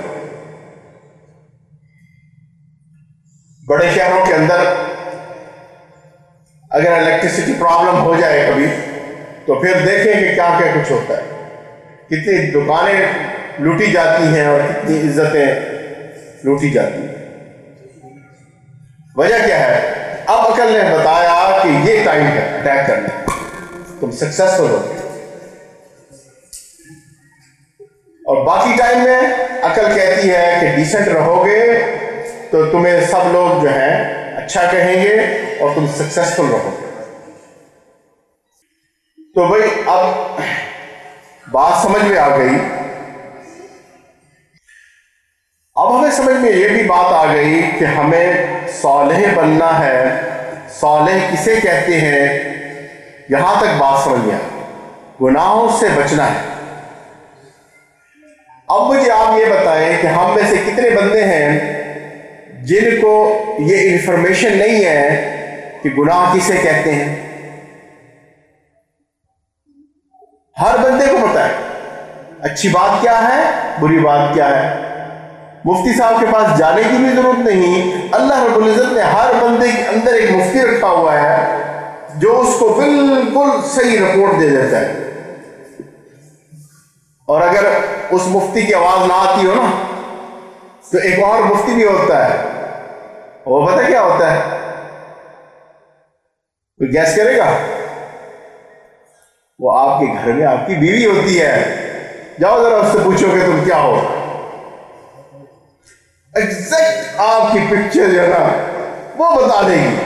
بڑے شہروں کے اندر اگر الیکٹریسٹی پرابلم ہو جائے کبھی تو پھر دیکھیں کہ کیا کیا کچھ ہوتا ہے، کتنی دکانیں لوٹی جاتی ہیں اور کتنی عزتیں لوٹی جاتی ہیں۔ وجہ کیا ہے؟ اب عقل نے بتایا کہ یہ ٹائم ہے اٹیک کرنے، تم سکسیسفل ہو، اور باقی ٹائم میں عقل کہتی ہے کہ ڈیسنٹ رہو گے تو تمہیں سب لوگ جو ہیں اچھا کہیں گے اور تم سکسیسفل رہو گے۔ تو بھائی اب بات سمجھ میں آ گئی، اب ہمیں سمجھ میں یہ بھی بات آ گئی کہ ہمیں صالح بننا ہے۔ صالح کسے کہتے ہیں؟ یہاں تک بات سمجھ میں آ گئی، گناہوں سے بچنا ہے۔ اب مجھے آپ یہ بتائیں کہ ہم میں سے کتنے بندے ہیں جن کو یہ انفارمیشن نہیں ہے کہ گناہ کسے کہتے ہیں؟ ہر بندے کو پتا ہے اچھی بات کیا ہے، بری بات کیا ہے۔ مفتی صاحب کے پاس جانے کی بھی ضرورت نہیں، اللہ رب العزت نے ہر بندے کے اندر ایک مفتی رکھا ہوا ہے جو اس کو بالکل صحیح رپورٹ دے دیتا ہے، اور اگر اس مفتی کی آواز نہ آتی ہو نا تو ایک اور مفتی بھی ہوتا ہے، وہ پتہ کیا ہوتا ہے؟ کوئی گیس کرے گا؟ وہ آپ کے گھر میں آپ کی بیوی ہوتی ہے۔ جاؤ ذرا اس سے پوچھو کہ تم کیا ہو، ایگزیکٹ آپ کی پکچر جو ہے نا وہ بتا دے گی۔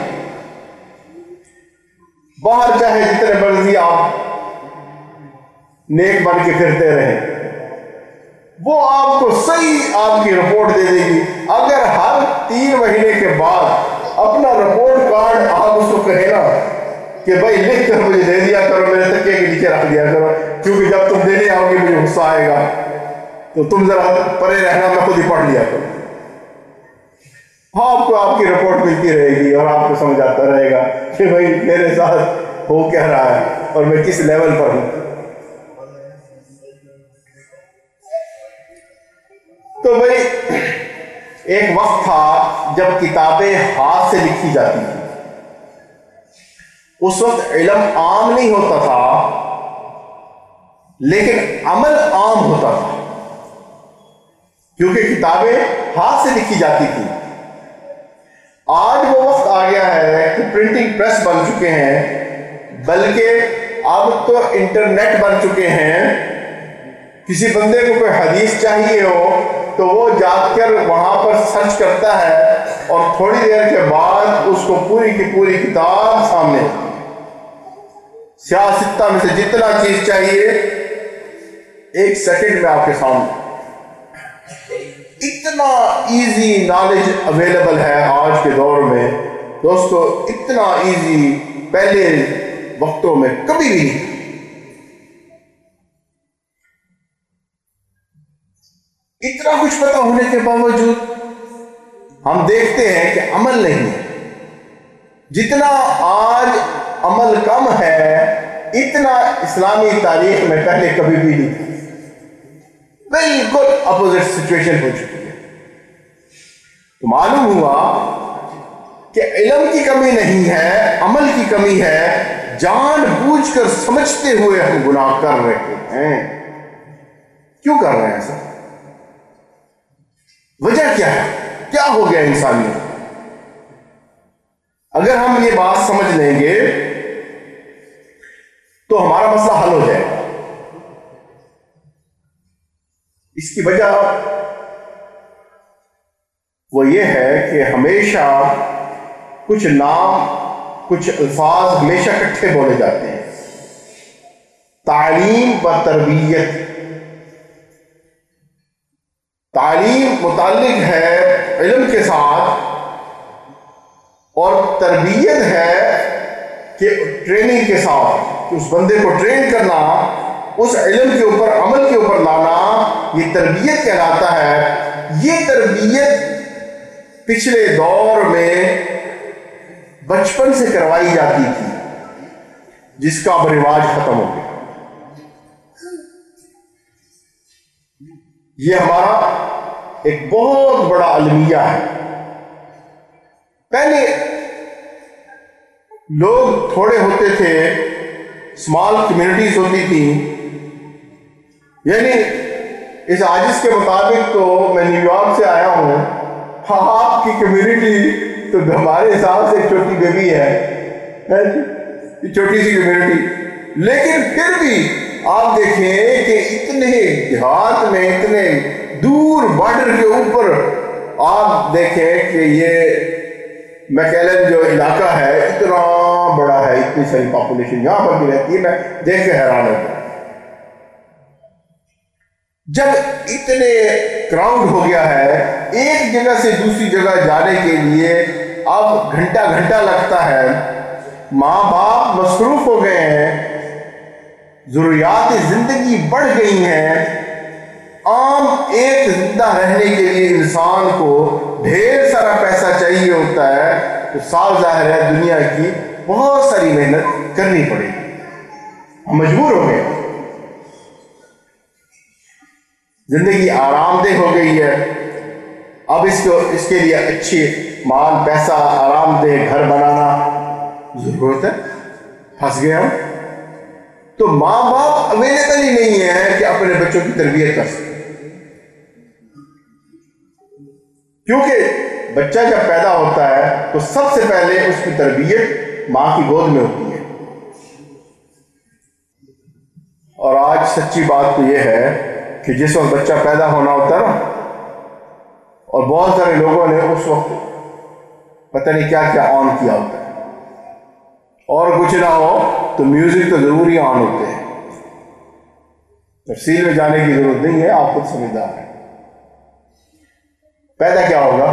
باہر چاہے جتنے مرضی آپ نیک بن کے پھرتے رہیں، وہ آپ کو صحیح آپ کی رپورٹ دے دے گی۔ اگر ہر 3 مہینے کے بعد اپنا رپورٹ کارڈ آپ اس کو کہے نا کہ بھائی لکھ کر مجھے دے دیا کرو، میرے تکیے کے نیچے رکھ دیا کرو، کیونکہ جب تم دینے آؤ گے مجھے غصہ آئے گا، تو تم ذرا پرے رہنا، میں خود ہی پڑھ لیا کرو۔ آپ کو آپ کی رپورٹ ملتی رہے گی اور آپ کو سمجھ آتا رہے گا کہ بھائی میرے ساتھ ہو کیا رہا ہے اور میں کس لیول پر ہوں۔ تو بھائی ایک وقت تھا جب کتابیں ہاتھ سے لکھی جاتی تھی، اس وقت علم عام نہیں ہوتا تھا لیکن عمل عام ہوتا تھا، کیونکہ کتابیں ہاتھ سے لکھی جاتی تھی۔ آج وہ وقت آ گیا ہے کہ پرنٹنگ پریس بن چکے ہیں، بلکہ اب تو انٹرنیٹ بن چکے ہیں۔ کسی بندے کو کوئی حدیث چاہیے ہو تو وہ جا کر وہاں پر سرچ کرتا ہے اور تھوڑی دیر کے بعد اس کو پوری کی پوری کتاب سامنے، سیاستہ میں سے جتنا چیز چاہیے 1 سیکنڈ میں آپ کے سامنے۔ اتنا ایزی نالج اویلیبل ہے آج کے دور میں دوستو، اتنا ایزی پہلے وقتوں میں کبھی بھی نہیں۔ اتنا کچھ پتا ہونے کے باوجود ہم دیکھتے ہیں کہ عمل نہیں ہے۔ جتنا آج عمل کم ہے اتنا اسلامی تاریخ میں پہلے کبھی بھی نہیں تھا۔ بالکل اپوزٹ سچویشن ہو چکی ہے۔ تو معلوم ہوا کہ علم کی کمی نہیں ہے، عمل کی کمی ہے۔ جان بوجھ کر سمجھتے ہوئے ہم گناہ کر رہے ہیں۔ کیوں کر رہے ہیں ایسا؟ وجہ کیا ہے؟ کیا ہو گیا انسانیت؟ اگر ہم یہ بات سمجھ لیں گے تو ہمارا مسئلہ حل ہو جائے گا۔ اس کی وجہ وہ یہ ہے کہ ہمیشہ کچھ نام، کچھ الفاظ ہمیشہ اکٹھے بولے جاتے ہیں۔ تعلیم و تربیت۔ تعلیم متعلق ہے علم کے ساتھ، اور تربیت ہے کہ ٹریننگ کے ساتھ، کہ اس بندے کو ٹرین کرنا، اس علم کے اوپر، عمل کے اوپر لانا، یہ تربیت کہلاتا ہے۔ یہ تربیت پچھلے دور میں بچپن سے کروائی جاتی تھی، جس کا اب رواج ختم ہو گیا۔ یہ ہمارا ایک بہت بڑا المیہ ہے۔ پہلے لوگ تھوڑے ہوتے تھے، اسمال کمیونٹیز ہوتی تھیں. یعنی اس عاجز کے مطابق تو میں نیو یارک سے آیا ہوں، آپ کی کمیونٹی تو ہمارے حساب سے چھوٹی بیبی ہے، چھوٹی سی کمیونٹی. لیکن پھر بھی آپ دیکھیں کہ اتنے دیہات میں، اتنے دور بارڈر کے اوپر آپ دیکھیں کہ یہ میکیلن جو علاقہ ہے اتنا بڑا ہے، اتنی ساری پاپولیشن یہاں پر بھی رہتی ہے. میں دیکھ کے حیران ہو گیا. جب اتنے کراؤڈ ہو گیا ہے، ایک جگہ سے دوسری جگہ جانے کے لیے اب گھنٹہ گھنٹہ لگتا ہے. ماں باپ مصروف ہو گئے ہیں، ضروریات زندگی بڑھ گئی ہیں. عام ایک زندہ رہنے کے لیے انسان کو ڈھیر سارا پیسہ چاہیے ہوتا ہے، تو صاف ظاہر ہے دنیا کی بہت ساری محنت کرنی پڑے گی. ہم مجبور ہو گئے. زندگی آرام دہ ہو گئی ہے. اب اس کے لیے اچھی مال پیسہ آرام دہ گھر بنانا ضرورت ہے. پھنس گئے ہم. تو ماں باپ اویلیبل ہی نہیں ہے کہ اپنے بچوں کی تربیت کر سکیں. کیونکہ بچہ جب پیدا ہوتا ہے تو سب سے پہلے اس کی تربیت ماں کی گود میں ہوتی ہے. اور آج سچی بات تو یہ ہے کہ جس وقت بچہ پیدا ہونا ہوتا ہے نا، اور بہت سارے لوگوں نے اس وقت پتہ نہیں کیا کیا آن کیا ہوتا ہے، اور کچھ نہ ہو تو میوزک تو ضرور ہی آن ہوتے ہیں. تفصیل میں جانے کی ضرورت نہیں ہے، آپ خود سمجھدار ہیں. پیدا کیا ہوگا؟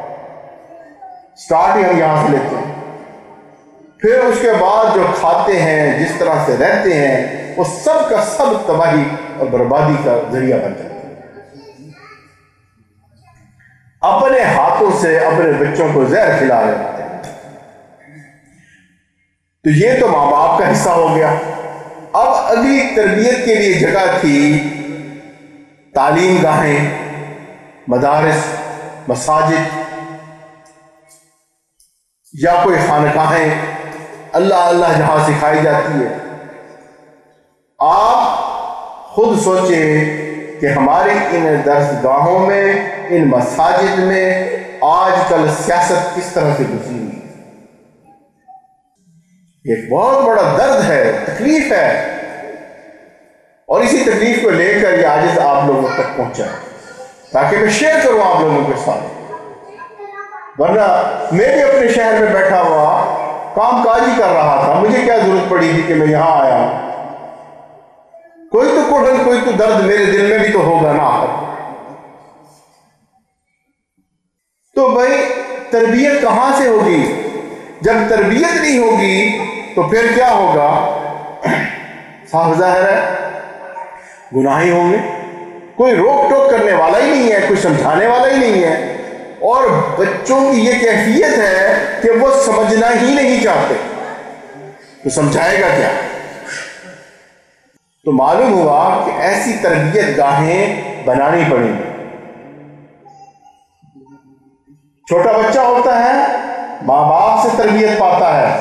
سٹارٹ ہی ہم یہاں سے لیتے ہیں. پھر اس کے بعد جو کھاتے ہیں، جس طرح سے رہتے ہیں، وہ سب کا سب تباہی اور بربادی کا ذریعہ بن جاتا ہے. اپنے ہاتھوں سے اپنے بچوں کو زہر کھلا رہے ہوتے ہیں. تو یہ تو ماں باپ کا حصہ ہو گیا. اب اگلی تربیت کے لیے جگہ تھی تعلیم گاہیں، مدارس، مساجد یا کوئی خانقاہیں، اللہ اللہ جہاں سکھائی جاتی ہے. آپ خود سوچیں کہ ہمارے ان درس گاہوں میں، ان مساجد میں آج کل سیاست کس طرح سے گزری ہوئی ہے. ایک بہت بڑا درد ہے، تکلیف ہے، اور اسی تکلیف کو لے کر یہ عاجز آپ لوگوں تک پہنچا تاکہ میں شیئر کروں آپ لوگوں کے ساتھ. ورنہ میں بھی اپنے شہر میں بیٹھا ہوا کام کاج ہی کر رہا تھا، مجھے کیا ضرورت پڑی تھی کہ میں یہاں آیا ہوں. کوئی تو کوڑن، کوئی تو درد میرے دل میں بھی تو ہوگا نا. تو بھائی تربیت کہاں سے ہوگی؟ جب تربیت نہیں ہوگی تو پھر کیا ہوگا؟ صاف ظاہر ہے گناہ ہی ہوں گے. کوئی روک ٹوک کرنے والا ہی نہیں ہے، کوئی سمجھانے والا ہی نہیں ہے. اور بچوں کی یہ کیفیت ہے کہ وہ سمجھنا ہی نہیں چاہتے، تو سمجھائے گا کیا؟ تو معلوم ہوا کہ ایسی تربیت گاہیں بنانی پڑیں گی. چھوٹا بچہ ہوتا ہے ماں باپ سے تربیت پاتا ہے،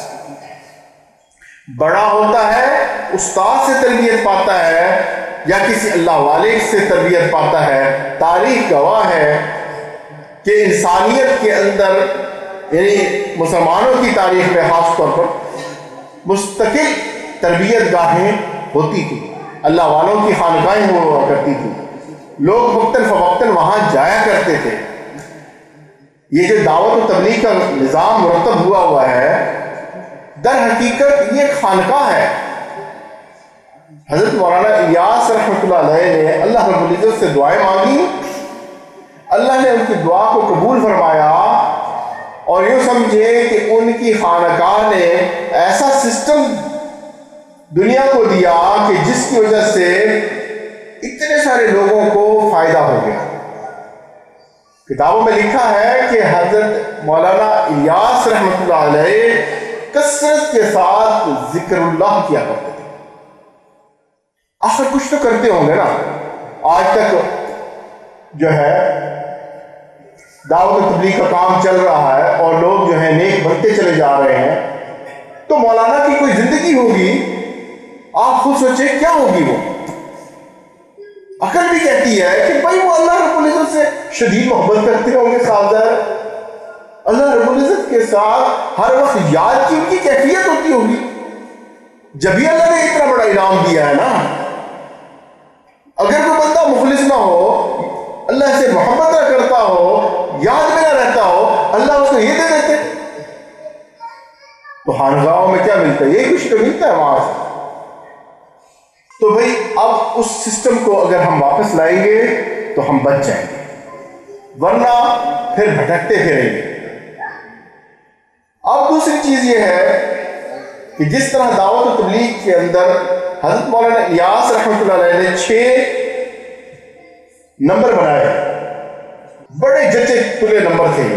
بڑا ہوتا ہے استاد سے تربیت پاتا ہے یا کسی اللہ والے سے تربیت پاتا ہے. تاریخ گواہ ہے کہ انسانیت کے اندر، یعنی مسلمانوں کی تاریخ میں خاص طور پر مستقل تربیت گاہیں ہوتی تھی. اللہ والوں کی خانقاہیں ہوا کرتی تھی. لوگ وقتاً فوقتاً وہاں جایا کرتے تھے. یہ جو دعوت و تبلیغ کا نظام مرتب ہوا ہے، در حقیقت یہ خانقاہ ہے. حضرت مولانا الیاس رحمۃ اللہ علیہ نے اللہ رب العزت سے دعائیں مانگی، اللہ نے ان کی دعا کو قبول فرمایا، اور یوں سمجھے کہ ان کی خانقاہ نے ایسا سسٹم دنیا کو دیا کہ جس کی وجہ سے اتنے سارے لوگوں کو فائدہ ہو گیا. کتابوں میں لکھا ہے کہ حضرت مولانا الیاس رحمۃ اللہ علیہ کثرت کے ساتھ ذکر اللہ کیا کرتے تھے. آخر کچھ تو کرتے ہوں گے نا. آج تک جو ہے دعوت و تبلیغ کا کام چل رہا ہے اور لوگ جو ہے نیک بنتے چلے جا رہے ہیں. تو مولانا کی کوئی زندگی ہوگی، آپ خود سوچیں کیا ہوگی وہ. عقل بھی کہتی ہے کہ بھائی وہ اللہ رب العزت سے شدید محبت کرتے ہوں گے صاحب، اللہ رب العزت کے ساتھ ہر وقت یاد کی ان کی کیفیت ہوتی ہوگی، جبھی اللہ نے اتنا بڑا انعام دیا ہے نا. اگر کوئی بندہ مخلص نہ ہو، اللہ سے محبت نہ کرتا ہو، یاد میں نہ رہتا ہو، اللہ اس کو یہ دے دیتے تو خانقاہوں میں کیا ملتا ہے؟ یہی کچھ تو ملتا ہے وہاں سے. تو بھائی اب اس سسٹم کو اگر ہم واپس لائیں گے تو ہم بچ جائیں گے، ورنہ پھر بھٹکتے پھریں گے. اب دوسری چیز یہ ہے کہ جس طرح دعوت و تبلیغ کے اندر حضرت مولانا الیاس رحمۃ اللہ علیہ نے 6 نمبر بنائے، بڑے جچے تلے نمبر تھے.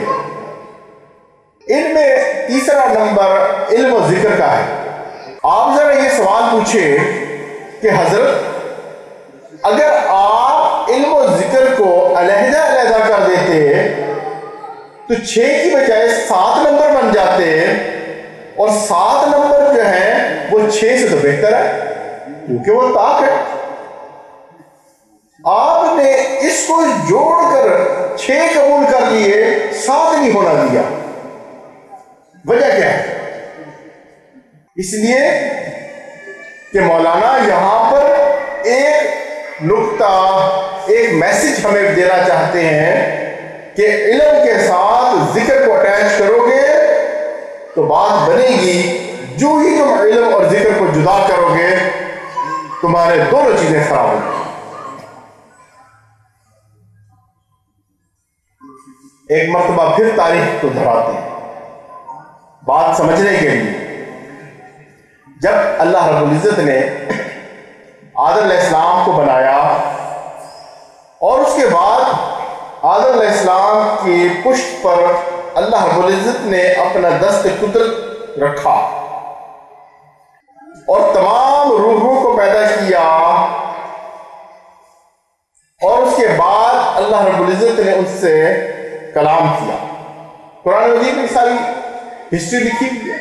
ان میں تیسرا نمبر علم و ذکر کا ہے. آپ ذرا یہ سوال پوچھیں کہ حضرت اگر آپ علم و ذکر کو علیحدہ علیحدہ کر دیتے تو 6 کی بجائے 7 نمبر بن جاتے، اور 7 نمبر جو ہیں وہ 6 سے تو بہتر ہے کیونکہ وہ طاق ہے. آپ نے اس کو جوڑ کر 6 قبول کر لیے، 7 نہیں ہونا دیا. وجہ کیا ہے؟ اس لیے کہ مولانا یہاں پر ایک نقطہ، ایک میسج ہمیں دینا چاہتے ہیں کہ علم کے ساتھ ذکر کو اٹیچ کرو گے تو بات بنے گی. جو ہی تم علم اور ذکر کو جدا کرو گے تمہارے دونوں چیزیں خراب ہوں گی. ایک مرتبہ پھر تاریخ کو دہراتے ہیں بات سمجھنے کے لیے. جب اللہ رب العزت نے آدم علیہ السلام کو بنایا اور اس کے بعد آدم علیہ السلام کی پشت پر اللہ رب العزت نے اپنا دست قدرت رکھا اور تمام روحوں کو پیدا کیا، اور اس کے بعد اللہ رب العزت نے ان سے کلام کیا. قرآن مجید میں ساری ہسٹری لکھی ہوئی ہے.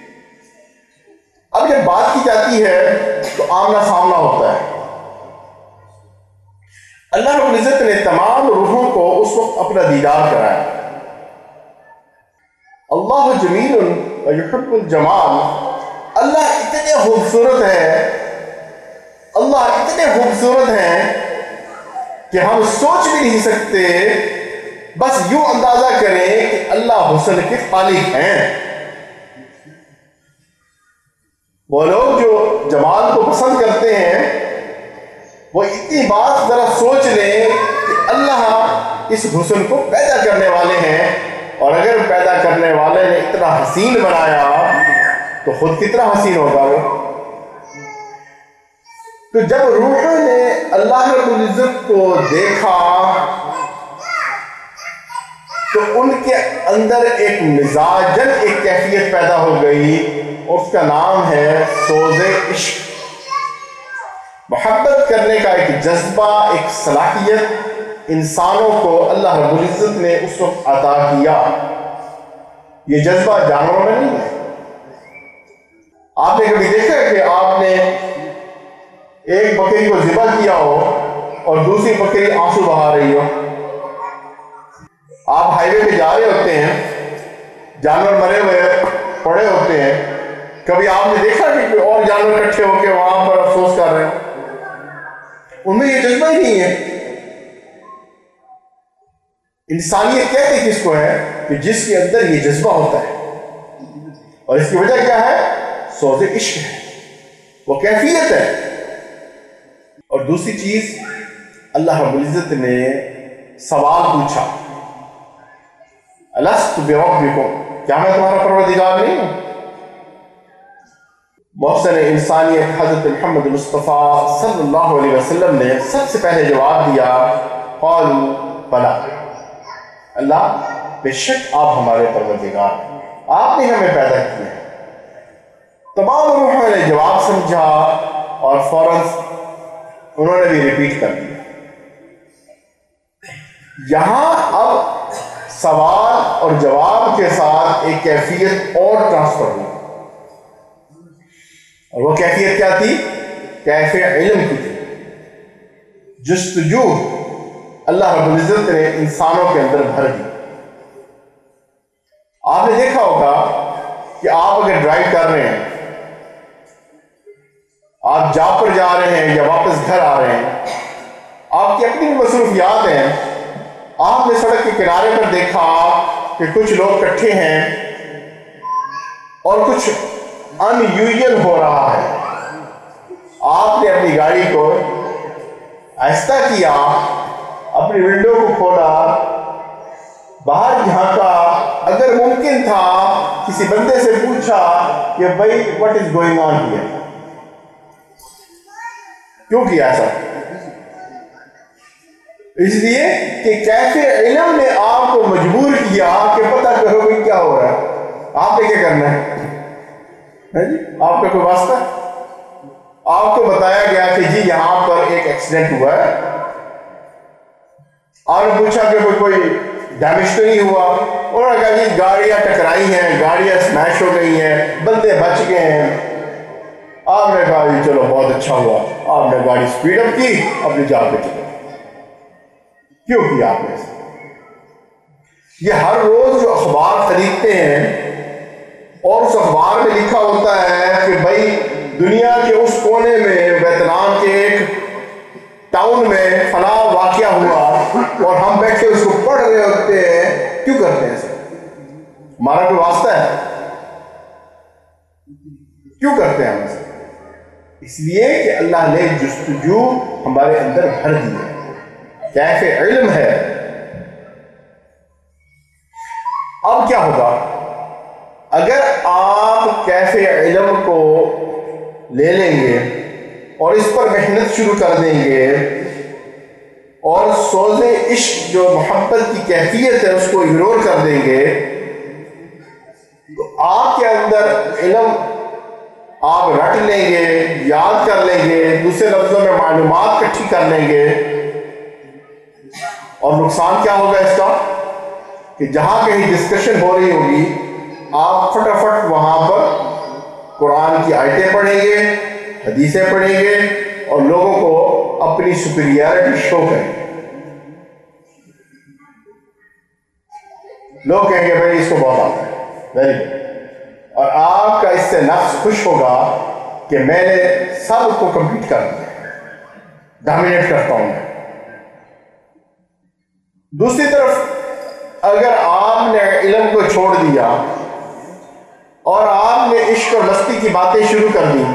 اب جب بات کی جاتی ہے تو آمنا سامنا ہوتا ہے. اللہ رب العزت نے تمام روحوں کو اس وقت اپنا دیدار کرایا. اللہ جمیل ویحب الجمال. اللہ اتنے خوبصورت ہے، اللہ اتنے خوبصورت ہیں کہ ہم سوچ بھی نہیں سکتے. بس یوں اندازہ کریں کہ اللہ حسن کے خالق ہیں. وہ لوگ جو جمال کو پسند کرتے ہیں وہ اتنی بات ذرا سوچ لیں کہ اللہ اس حسن کو پیدا کرنے والے ہیں، اور اگر پیدا کرنے والے نے اتنا حسین بنایا تو خود کتنا حسین ہوگا وہ. تو جب روحوں نے اللہ رب العزت کو دیکھا تو ان کے اندر ایک مزاجن ایک کیفیت پیدا ہو گئی، اور اس کا نام ہے سوز عشق. محبت کرنے کا ایک جذبہ، ایک صلاحیت انسانوں کو اللہ رب العزت نے اس وقت عطا کیا. یہ جذبہ جانوروں میں نہیں ہے. آپ نے کبھی دیکھا کہ آپ نے ایک بکری کو ذبح کیا ہو اور دوسری بکری آنسو بہا رہی ہو؟ آپ ہائی وے پہ جا رہے ہوتے ہیں، جانور مرے ہوئے پڑے ہوتے ہیں، کبھی آپ نے دیکھا کہ کوئی اور جانور اکٹھے ہو کے وہاں پر افسوس کر رہے ہیں؟ ان میں یہ جذبہ ہی نہیں ہے. انسانیت کہتے کس کو ہے؟ کہ جس کے اندر یہ جذبہ ہوتا ہے. اور اس کی وجہ کیا ہے؟ سوز عشق ہے، وہ کیفیت ہے. اور دوسری چیز، اللہ رب العزت نے سوال پوچھا، الست بربکم، کیا میں تمہارا پروردگار نہیں ہوں؟ محسن انسانیت حضرت محمد مصطفیٰ صلی اللہ علیہ وسلم نے سب سے پہلے جواب دیا، قالوا بلا، اللہ بے شک آپ ہمارے پروردگار ہیں، آپ نے ہمیں پیدا کیا. تمام روحوں نے جواب سمجھا اور فوراً انہوں نے بھی ریپیٹ کر دیا. یہاں اب سوال اور جواب کے ساتھ ایک کیفیت اور ٹرانسفر ہوئی. اور وہ کیفیت کیا تھی؟ کیف علم کی تھی. جستجو اللہ رب العزت نے انسانوں کے اندر بھر دی. آپ نے دیکھا ہوگا کہ آپ اگر ڈرائیو کر رہے ہیں، آپ جاب پر جا رہے ہیں یا واپس گھر آ رہے ہیں، آپ کی اپنی مصروفیات ہیں، آپ نے سڑک کے کنارے پر دیکھا کہ کچھ لوگ اکٹھے ہیں اور کچھ ان یوزل ہو رہا ہے. آپ نے اپنی گاڑی کو آہستہ کیا، اپنی ونڈو کو کھولا، باہر جھانکا، اگر ممکن تھا کسی بندے سے پوچھا کہ بھائی what is going on here. کیوں کیا ایسا؟ اس لیے کہ کیف علم نے آپ کو مجبور کیا کہ پتہ کرو کہ کیا ہو رہا ہے. آپ نے کیا کرنا ہے جی؟ آپ کا کوئی واسطہ؟ آپ کو بتایا گیا کہ جی یہاں پر ایک ایکسیڈنٹ ہوا ہے، اور پوچھا کہ کوئی ڈیمیج تو نہیں ہوا؟ انہوں نے کہا جی گاڑیاں ٹکرائی ہیں، گاڑیاں اسمیش ہو گئی ہیں، بندے بچ گئے ہیں. آپ نے کہا جی چلو بہت اچھا ہوا. آپ نے گاڑی سپیڈ اپ کی، اپنی جا پہ چلے. کیوں کیا آپ نے؟ یہ ہر روز جو اخبار خریدتے ہیں اور اس اخبار میں لکھا ہوتا ہے کہ بھائی دنیا کے اس کونے میں ویتنام کے ایک ٹاؤن میں فلاں واقعہ ہوا، اور ہم بیٹھ کے اس کو پڑھ رہے ہوتے ہیں. کیوں کرتے ہیں سر؟ ہمارا کوئی واسطہ ہے؟ کیوں کرتے ہیں ہم ایسا؟ اس لیے کہ اللہ نے جستجو ہمارے اندر بھر دی ہے، کیف علم ہے. اب کیا ہوگا اگر آپ کیف علم کو لے لیں گے اور اس پر محنت شروع کر دیں گے اور سوز عشق جو محبت کی کیفیت ہے اس کو اگنور کر دیں گے، تو آپ کے اندر علم آپ رٹ لیں گے، یاد کر لیں گے، دوسرے لفظوں میں معلومات اکٹھی کر لیں گے. اور نقصان کیا ہوگا اس کا؟ کہ جہاں کہیں ڈسکشن ہو رہی ہوگی آپ فٹافٹ وہاں پر قرآن کی آیتیں پڑھیں گے، حدیثیں پڑھیں گے اور لوگوں کو اپنی سپیریئرٹی شو کریں گے. لوگ کہیں گے بھائی اس کو بہت آتا ہے، ویری گڈ. اور آپ کا اس سے نفس خوش ہوگا کہ میں نے سب کو کمپلیٹ کر دیا، ڈومینیٹ کرتا ہوں. دوسری طرف اگر آپ نے علم کو چھوڑ دیا اور آپ نے عشق اور مستی کی باتیں شروع کر دی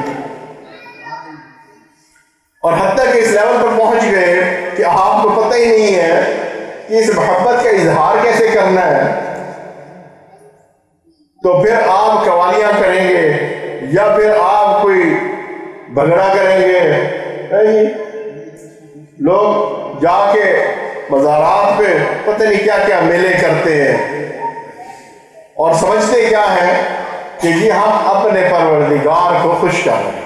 اور حتیٰ کہ اس لیول پر پہنچ گئے کہ آپ کو پتہ ہی نہیں ہے کہ اس محبت کا اظہار کیسے کرنا ہے، تو پھر آپ قوالیاں کریں گے یا پھر آپ کوئی بھنگڑا کریں گے. لوگ جا کے مزارات پہ پتہ نہیں کیا کیا میلے کرتے ہیں اور سمجھتے کیا ہے کہ جی ہم اپنے پروردگار کو خوش کر رہے ہیں.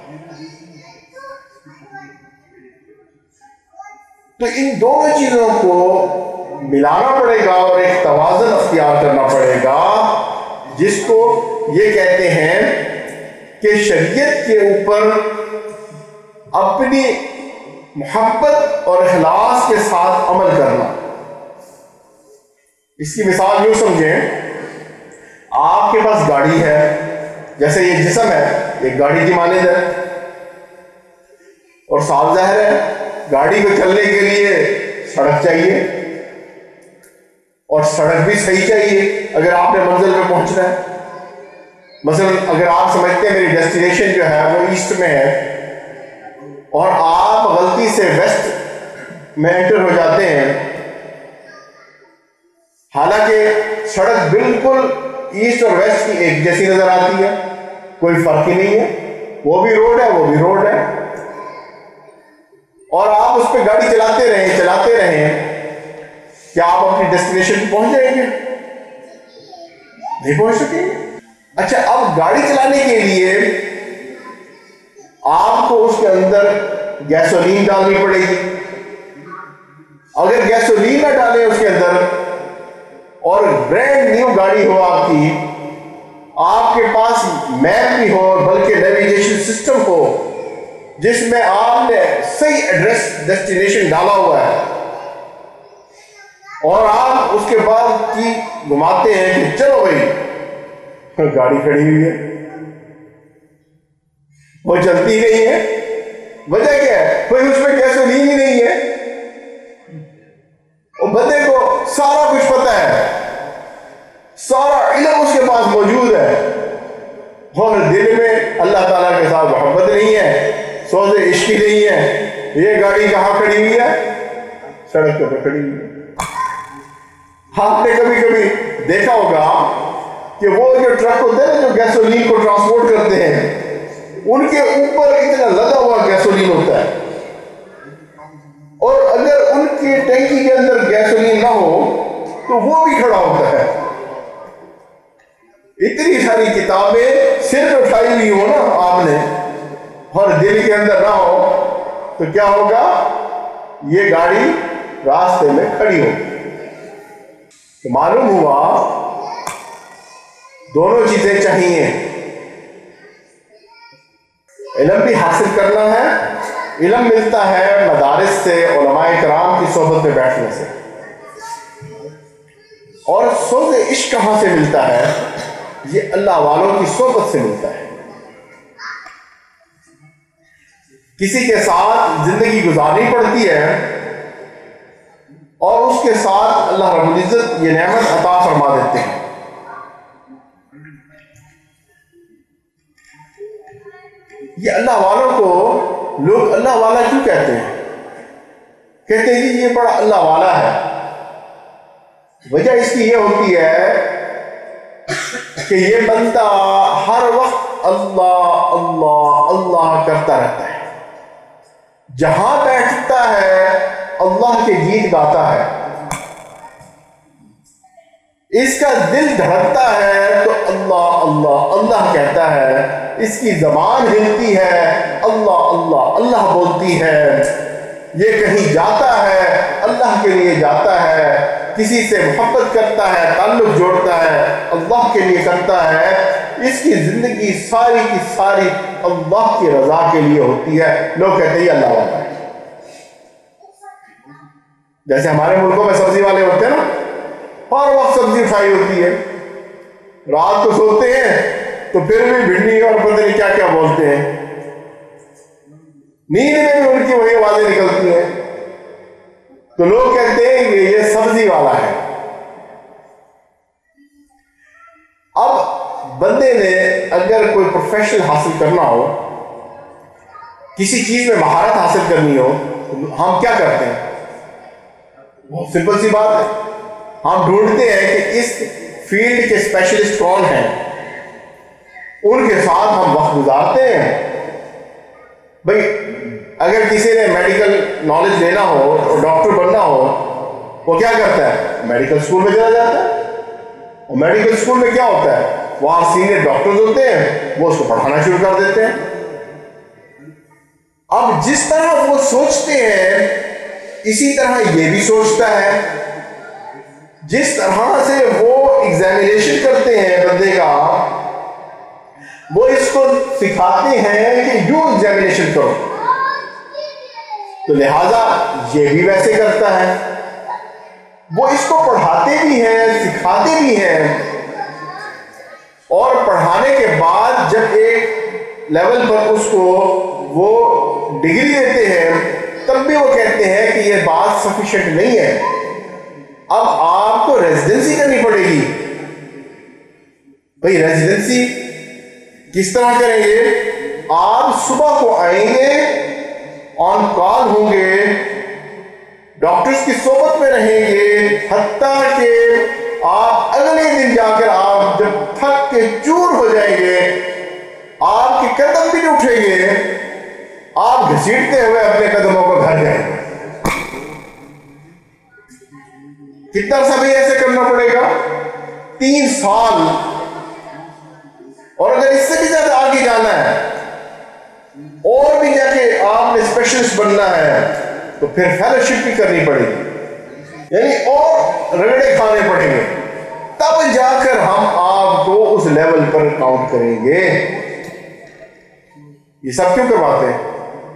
تو ان دونوں چیزوں کو ملانا پڑے گا اور ایک توازن اختیار کرنا پڑے گا، جس کو یہ کہتے ہیں کہ شریعت کے اوپر اپنی محبت اور اخلاص کے ساتھ عمل کرنا. اس کی مثال یوں سمجھیں، آپ کے پاس گاڑی ہے، جیسے یہ جسم ہے ایک گاڑی کی مانند ہے، اور صاف ظاہر ہے گاڑی کو چلنے کے لیے سڑک چاہیے، اور سڑک بھی صحیح چاہیے اگر آپ نے منزل پہ پہنچنا ہے. مثلا اگر آپ سمجھتے ہیں میری ڈیسٹینیشن جو ہے وہ ایسٹ میں ہے اور آپ غلطی سے ویسٹ میں انٹر ہو جاتے ہیں، حالانکہ سڑک بالکل ایسٹ اور ویسٹ کی ایک جیسی نظر آتی ہے، کوئی فرق ہی نہیں ہے، وہ بھی روڈ ہے وہ بھی روڈ ہے، اور آپ اس پہ گاڑی چلاتے رہیں، کیا آپ اپنی ڈیسٹینیشن پہ پہنچ جائیں گے؟ نہیں پہنچ سکیں گے. اچھا، اب گاڑی چلانے کے لیے آپ کو اس کے اندر گیسولین ڈالنی پڑے گی. اگر گیسولین نہ ڈالیں اس کے اندر اور برینڈ نیو گاڑی ہو آپ کی، آپ کے پاس میپ بھی ہو بلکہ نیویگیشن سسٹم ہو جس میں آپ نے صحیح ایڈریس ڈیسٹینیشن ڈالا ہوا ہے، اور آپ اس کے بعد کی گھماتے ہیں کہ چلو بھائی گاڑی کھڑی ہوئی ہے، وہ چلتی نہیں ہے، وجہ کیا ہے؟ کوئی اس میں گیسولین ہی نہیں ہے۔ وہ بندے کو سارا کچھ پتا ہے، سارا علم اس کے پاس موجود ہے، اور دل میں اللہ تعالیٰ کے ساتھ محبت نہیں ہے، سوز عشقی نہیں ہے۔ یہ گاڑی کہاں کھڑی ہوئی ہے؟ سڑک پہ کھڑی ہوئی ہے۔ آپ نے کبھی کبھی دیکھا ہوگا کہ وہ جو ٹرک ہوتے ہیں جو گیسولین کو ٹرانسپورٹ کرتے ہیں، ان کے اوپر اتنا لدا ہوا گیسولین ہوتا ہے، اور اگر ان کی ٹینکی کے اندر گیسولین نہ ہو تو وہ بھی کھڑا ہوتا ہے۔ اتنی ساری کتابیں سر پہ اٹھائی ہوئی ہو نا آپ نے، اور دل کے اندر نہ ہو تو کیا ہوگا؟ یہ گاڑی راستے میں کھڑی ہوگی۔ تو معلوم ہوا دونوں چیزیں چاہیے، علم بھی حاصل کرنا ہے، علم ملتا ہے مدارس سے، علماء کرام کی صحبت میں بیٹھنے سے، اور سوز عشق کہاں سے ملتا ہے؟ یہ اللہ والوں کی صحبت سے ملتا ہے۔ کسی کے ساتھ زندگی گزارنی پڑتی ہے اور اس کے ساتھ اللہ رب العزت یہ نعمت عطا فرما دیتے ہیں۔ یہ اللہ والوں کو لوگ اللہ والا کیوں کہتے ہیں؟ کہتے ہیں کہ یہ بڑا اللہ والا ہے۔ وجہ اس کی یہ ہوتی ہے کہ یہ بندہ ہر وقت اللہ اللہ اللہ کرتا رہتا ہے، جہاں بیٹھتا ہے اللہ کے گیت گاتا ہے، اس کا دل دھڑکتا ہے تو اللہ اللہ اللہ کہتا ہے، اس کی زبان ہلتی ہے اللہ اللہ اللہ بولتی ہے، یہ کہیں جاتا ہے اللہ کے لیے جاتا ہے، کسی سے محبت کرتا ہے، تعلق جوڑتا ہے، اللہ کے لیے کرتا ہے، اس کی زندگی ساری کی ساری اللہ کی رضا کے لیے ہوتی ہے۔ لوگ کہتے ہیں اللہ والا ہے۔ جیسے ہمارے ملکوں میں سبزی والے ہوتے ہیں نا، ہر وقت سبزی اٹھائی ہوتی ہے، رات کو سوتے ہیں تو پھر بھی بھنڈی اور پتہ نہیں کیا کیا بولتے ہیں، نیند میں بھی ان کی وہی آوازیں نکلتی ہیں، تو لوگ کہتے ہیں کہ یہ سبزی والا ہے۔ اب بندے نے اگر کوئی پروفیشن حاصل کرنا ہو، کسی چیز میں مہارت حاصل کرنی ہو، تو ہم کیا کرتے ہیں؟ بہت سمپل سی بات ہے، ہم ڈھونڈتے ہیں کہ اس فیلڈ کے اسپیشلسٹ کون ہیں، ان کے ساتھ ہم وقت گزارتے ہیں۔ بھئی اگر کسی نے میڈیکل نالج لینا ہو اور ڈاکٹر بننا ہو، وہ کیا کرتا ہے؟ میڈیکل اسکول میں چلا جاتا ہے، اور میڈیکل اسکول میں کیا ہوتا ہے؟ وہاں سینئر ڈاکٹرز ہوتے ہیں، وہ اس کو پڑھانا شروع کر دیتے ہیں۔ اب جس طرح وہ سوچتے ہیں اسی طرح یہ بھی سوچتا ہے، جس طرح سے وہ ایگزامینیشن کرتے ہیں بندے کا، وہ اس کو سکھاتے ہیں کہ یوں ایگزامینیشن کرو، تو لہذا یہ بھی ویسے کرتا ہے۔ وہ اس کو پڑھاتے بھی ہیں، سکھاتے بھی ہیں، اور پڑھانے کے بعد جب ایک لیول پر اس کو وہ ڈگری دیتے ہیں، تب بھی وہ کہتے ہیں کہ یہ بات سفیشینٹ نہیں ہے، اب آپ کو ریزیڈنسی کرنی پڑے گی۔ بھئی ریزیڈنسی کس طرح کریں گے؟ آپ صبح کو آئیں گے، آن کال ہوں گے، ڈاکٹرز کی صحبت میں رہیں گے، حتیٰ کہ آپ اگلے دن جا کر آپ جب تھک کے چور ہو جائیں گے، آپ کے قدم بھی نہیں اٹھیں گے، آپ گھسیٹتے ہوئے اپنے قدموں کو گھر جائیں گے۔ کتنا عرصہ بھی ایسے کرنا پڑے گا؟ 3 سال، اور اگر اس سے بھی زیادہ آگے جانا ہے اور بھی جا کے آپ نے اسپیشلسٹ بننا ہے تو پھر فیلوشپ بھی کرنی پڑے گی، یعنی اور رگڑے کھانے پڑیں گے، تب جا کر ہم آپ کو اس لیول لیول پر کاؤنٹ کریں گے. یہ سب کیوں کرواتے ہیں؟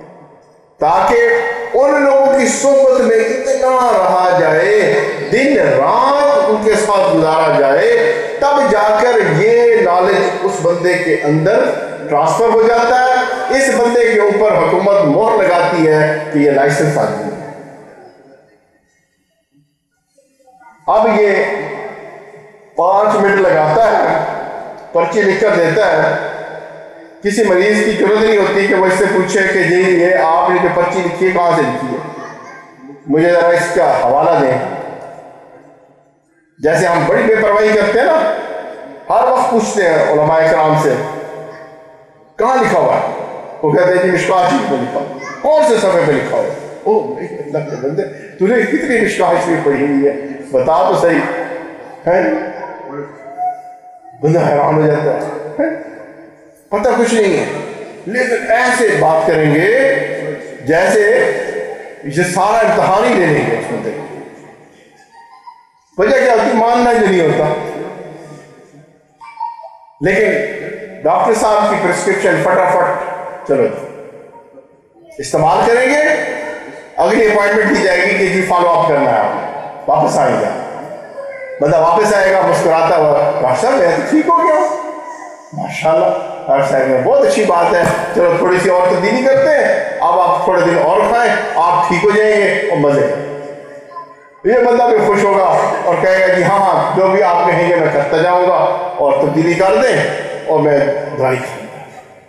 تاکہ ان لوگوں کی صحبت میں اتنا رہا جائے، دن رات ان کے ساتھ گزارا جائے، تب جا کر یہ نالج اس بندے کے اندر ٹرانسفر ہو جاتا ہے. اس بندے کے اوپر حکومت مہر لگاتی ہے کہ یہ لائسنس آدمی ہے. اب یہ 5 منٹ لگاتا ہے، پرچی لکھ کر دیتا ہے. کسی مریض کی ضرورت نہیں ہوتی کہ وہ اس سے پوچھے کہ جی یہ آپ نے جو پرچی لکھی ہے کہاں سے لکھی ہے، مجھے ذرا اس کا حوالہ دیں. جیسے ہم بڑی بے پرواہی کرتے ہیں نا، ہر وقت پوچھتے ہیں علماء کرام سے کہاں لکھا ہوا ہے، وہ کہتے ہیں جی مشکوٰۃ شریف میں لکھا ہوا. کون سے صفحے پہ لکھا ہوا ہے؟ او اللہ کے بندے، تو نے کتنی مشکوٰۃ شریف پڑھی ہوئی ہے، بتا تو صحیح ہے. بندہ حیران ہو جاتا ہے، پتہ کچھ نہیں ہے، لیکن ایسے بات کریں گے جیسے اسے سارا امتحان ہی لے لیں گے اس بندے. وجہ کیا ہوتی؟ ماننا ہی نہیں ہوتا. لیکن ڈاکٹر صاحب کی پرسکرپشن فٹافٹ چلو استعمال کریں گے، اگلی اپوائنٹمنٹ دی جائے گی کہ جی فالو اپ کرنا ہے، آپ واپس آئیں گا. بندہ واپس آئے گا مسکراتا ہوا، ڈاکٹر صاحب میں تو ٹھیک ہو گیا. ماشاء اللہ ڈاکٹر صاحب میں بہت اچھی بات ہے، چلو تھوڑی سی اور تبدیلی کرتے ہیں، اب آپ تھوڑے دن اور کھائیں، آپ ٹھیک ہو جائیں گے اور مزے. یہ بندہ بھی خوش ہوگا اور کہے گا جی ہاں ہاں جو بھی آپ کہیں گے میں کرتا جاؤں گا، اور تبدیلی کر دیں اور میں دوائی کھاؤں گا.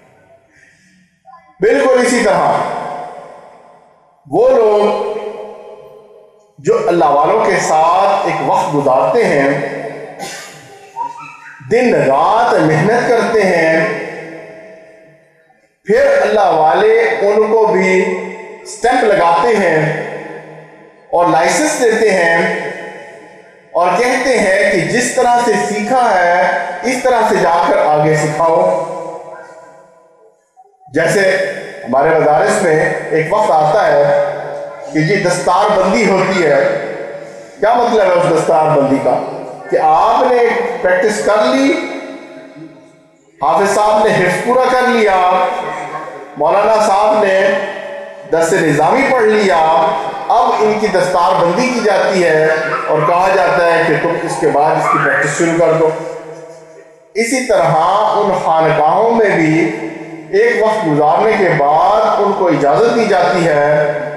بالکل اسی طرح وہ لوگ جو اللہ والوں کے ساتھ ایک وقت گزارتے ہیں، دن رات محنت کرتے ہیں، پھر اللہ والے ان کو بھی سٹیمپ لگاتے ہیں اور لائسنس دیتے ہیں اور کہتے ہیں کہ جس طرح سے سیکھا ہے اس طرح سے جا کر آگے سکھاؤ. جیسے ہمارے مدارس میں ایک وقت آتا ہے کہ جی دستار بندی ہوتی ہے. کیا مطلب ہے اس دستار بندی کا؟ کہ آپ نے پریکٹس کر لی، حافظ صاحب نے حفظ پورا کر لیا، مولانا صاحب نے درس نظامی پڑھ لیا، اب ان کی دستار بندی کی جاتی ہے اور کہا جاتا ہے کہ تم اس کے بعد اس کی پریکٹس شروع کر دو. اسی طرح ان خانقاہوں میں بھی ایک وقت گزارنے کے بعد ان کو اجازت دی جاتی ہے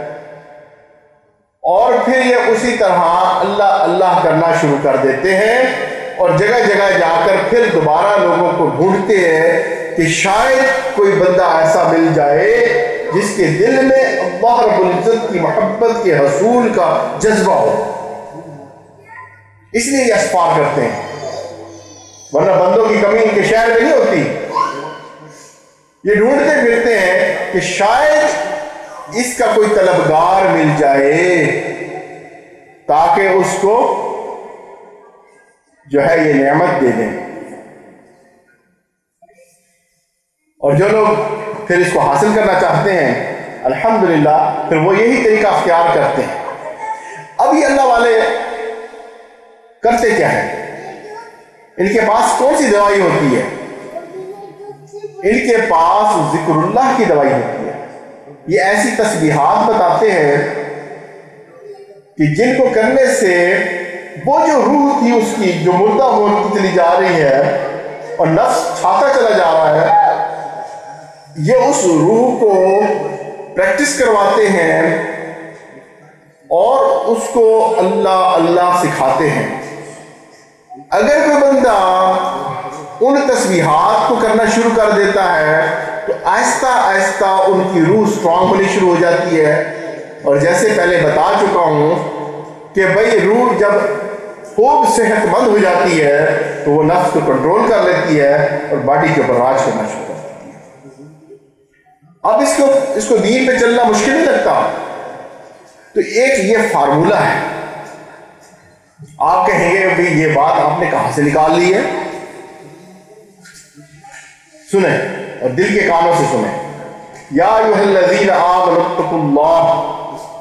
اور پھر یہ اسی طرح اللہ اللہ کرنا شروع کر دیتے ہیں اور جگہ جگہ جا کر پھر دوبارہ لوگوں کو ڈھونڈتے ہیں کہ شاید کوئی بندہ ایسا مل جائے جس کے دل میں اللہ رب العزت کی محبت کے حصول کا جذبہ ہو. اس لیے یہ اسپار کرتے ہیں، ورنہ بندوں کی کمی ان کے شہر میں نہیں ہوتی. یہ ڈھونڈتے پھرتے ہیں کہ شاید اس کا کوئی طلبگار مل جائے تاکہ اس کو جو ہے یہ نعمت دے دیں. اور جو لوگ پھر اس کو حاصل کرنا چاہتے ہیں الحمدللہ پھر وہ یہی طریقہ اختیار کرتے ہیں. اب یہ اللہ والے کرتے کیا ہیں؟ ان کے پاس کون سی دوائی ہوتی ہے؟ ان کے پاس ذکر اللہ کی دوائی ہوتی ہے. یہ ایسی تسبیحات بتاتے ہیں کہ جن کو کرنے سے وہ جو روح تھی اس کی جو مردہ ہوتی چلی جا رہی ہے اور نفس چھاتا چلا جا رہا ہے، یہ اس روح کو پریکٹس کرواتے ہیں اور اس کو اللہ اللہ سکھاتے ہیں. اگر کوئی بندہ ان تسبیحات کو کرنا شروع کر دیتا ہے تو آہستہ آہستہ ان کی روح سٹرانگ ہونی شروع ہو جاتی ہے. اور جیسے پہلے بتا چکا ہوں کہ بھئی روح جب خوب صحت مند ہو جاتی ہے تو وہ نفس کو کنٹرول کر لیتی ہے اور باڈی کے اوپر راج کرنا شروع کر دیتی ہے. اب اس کو دین پہ چلنا مشکل نہیں لگتا. تو ایک یہ فارمولہ ہے. آپ کہیں گے بھئی یہ بات آپ نے کہاں سے نکال لی ہے؟ سنیں اور دل کے کانوں سے سنیں. یا ایھا الذین آمنوا اتقوا اللہ،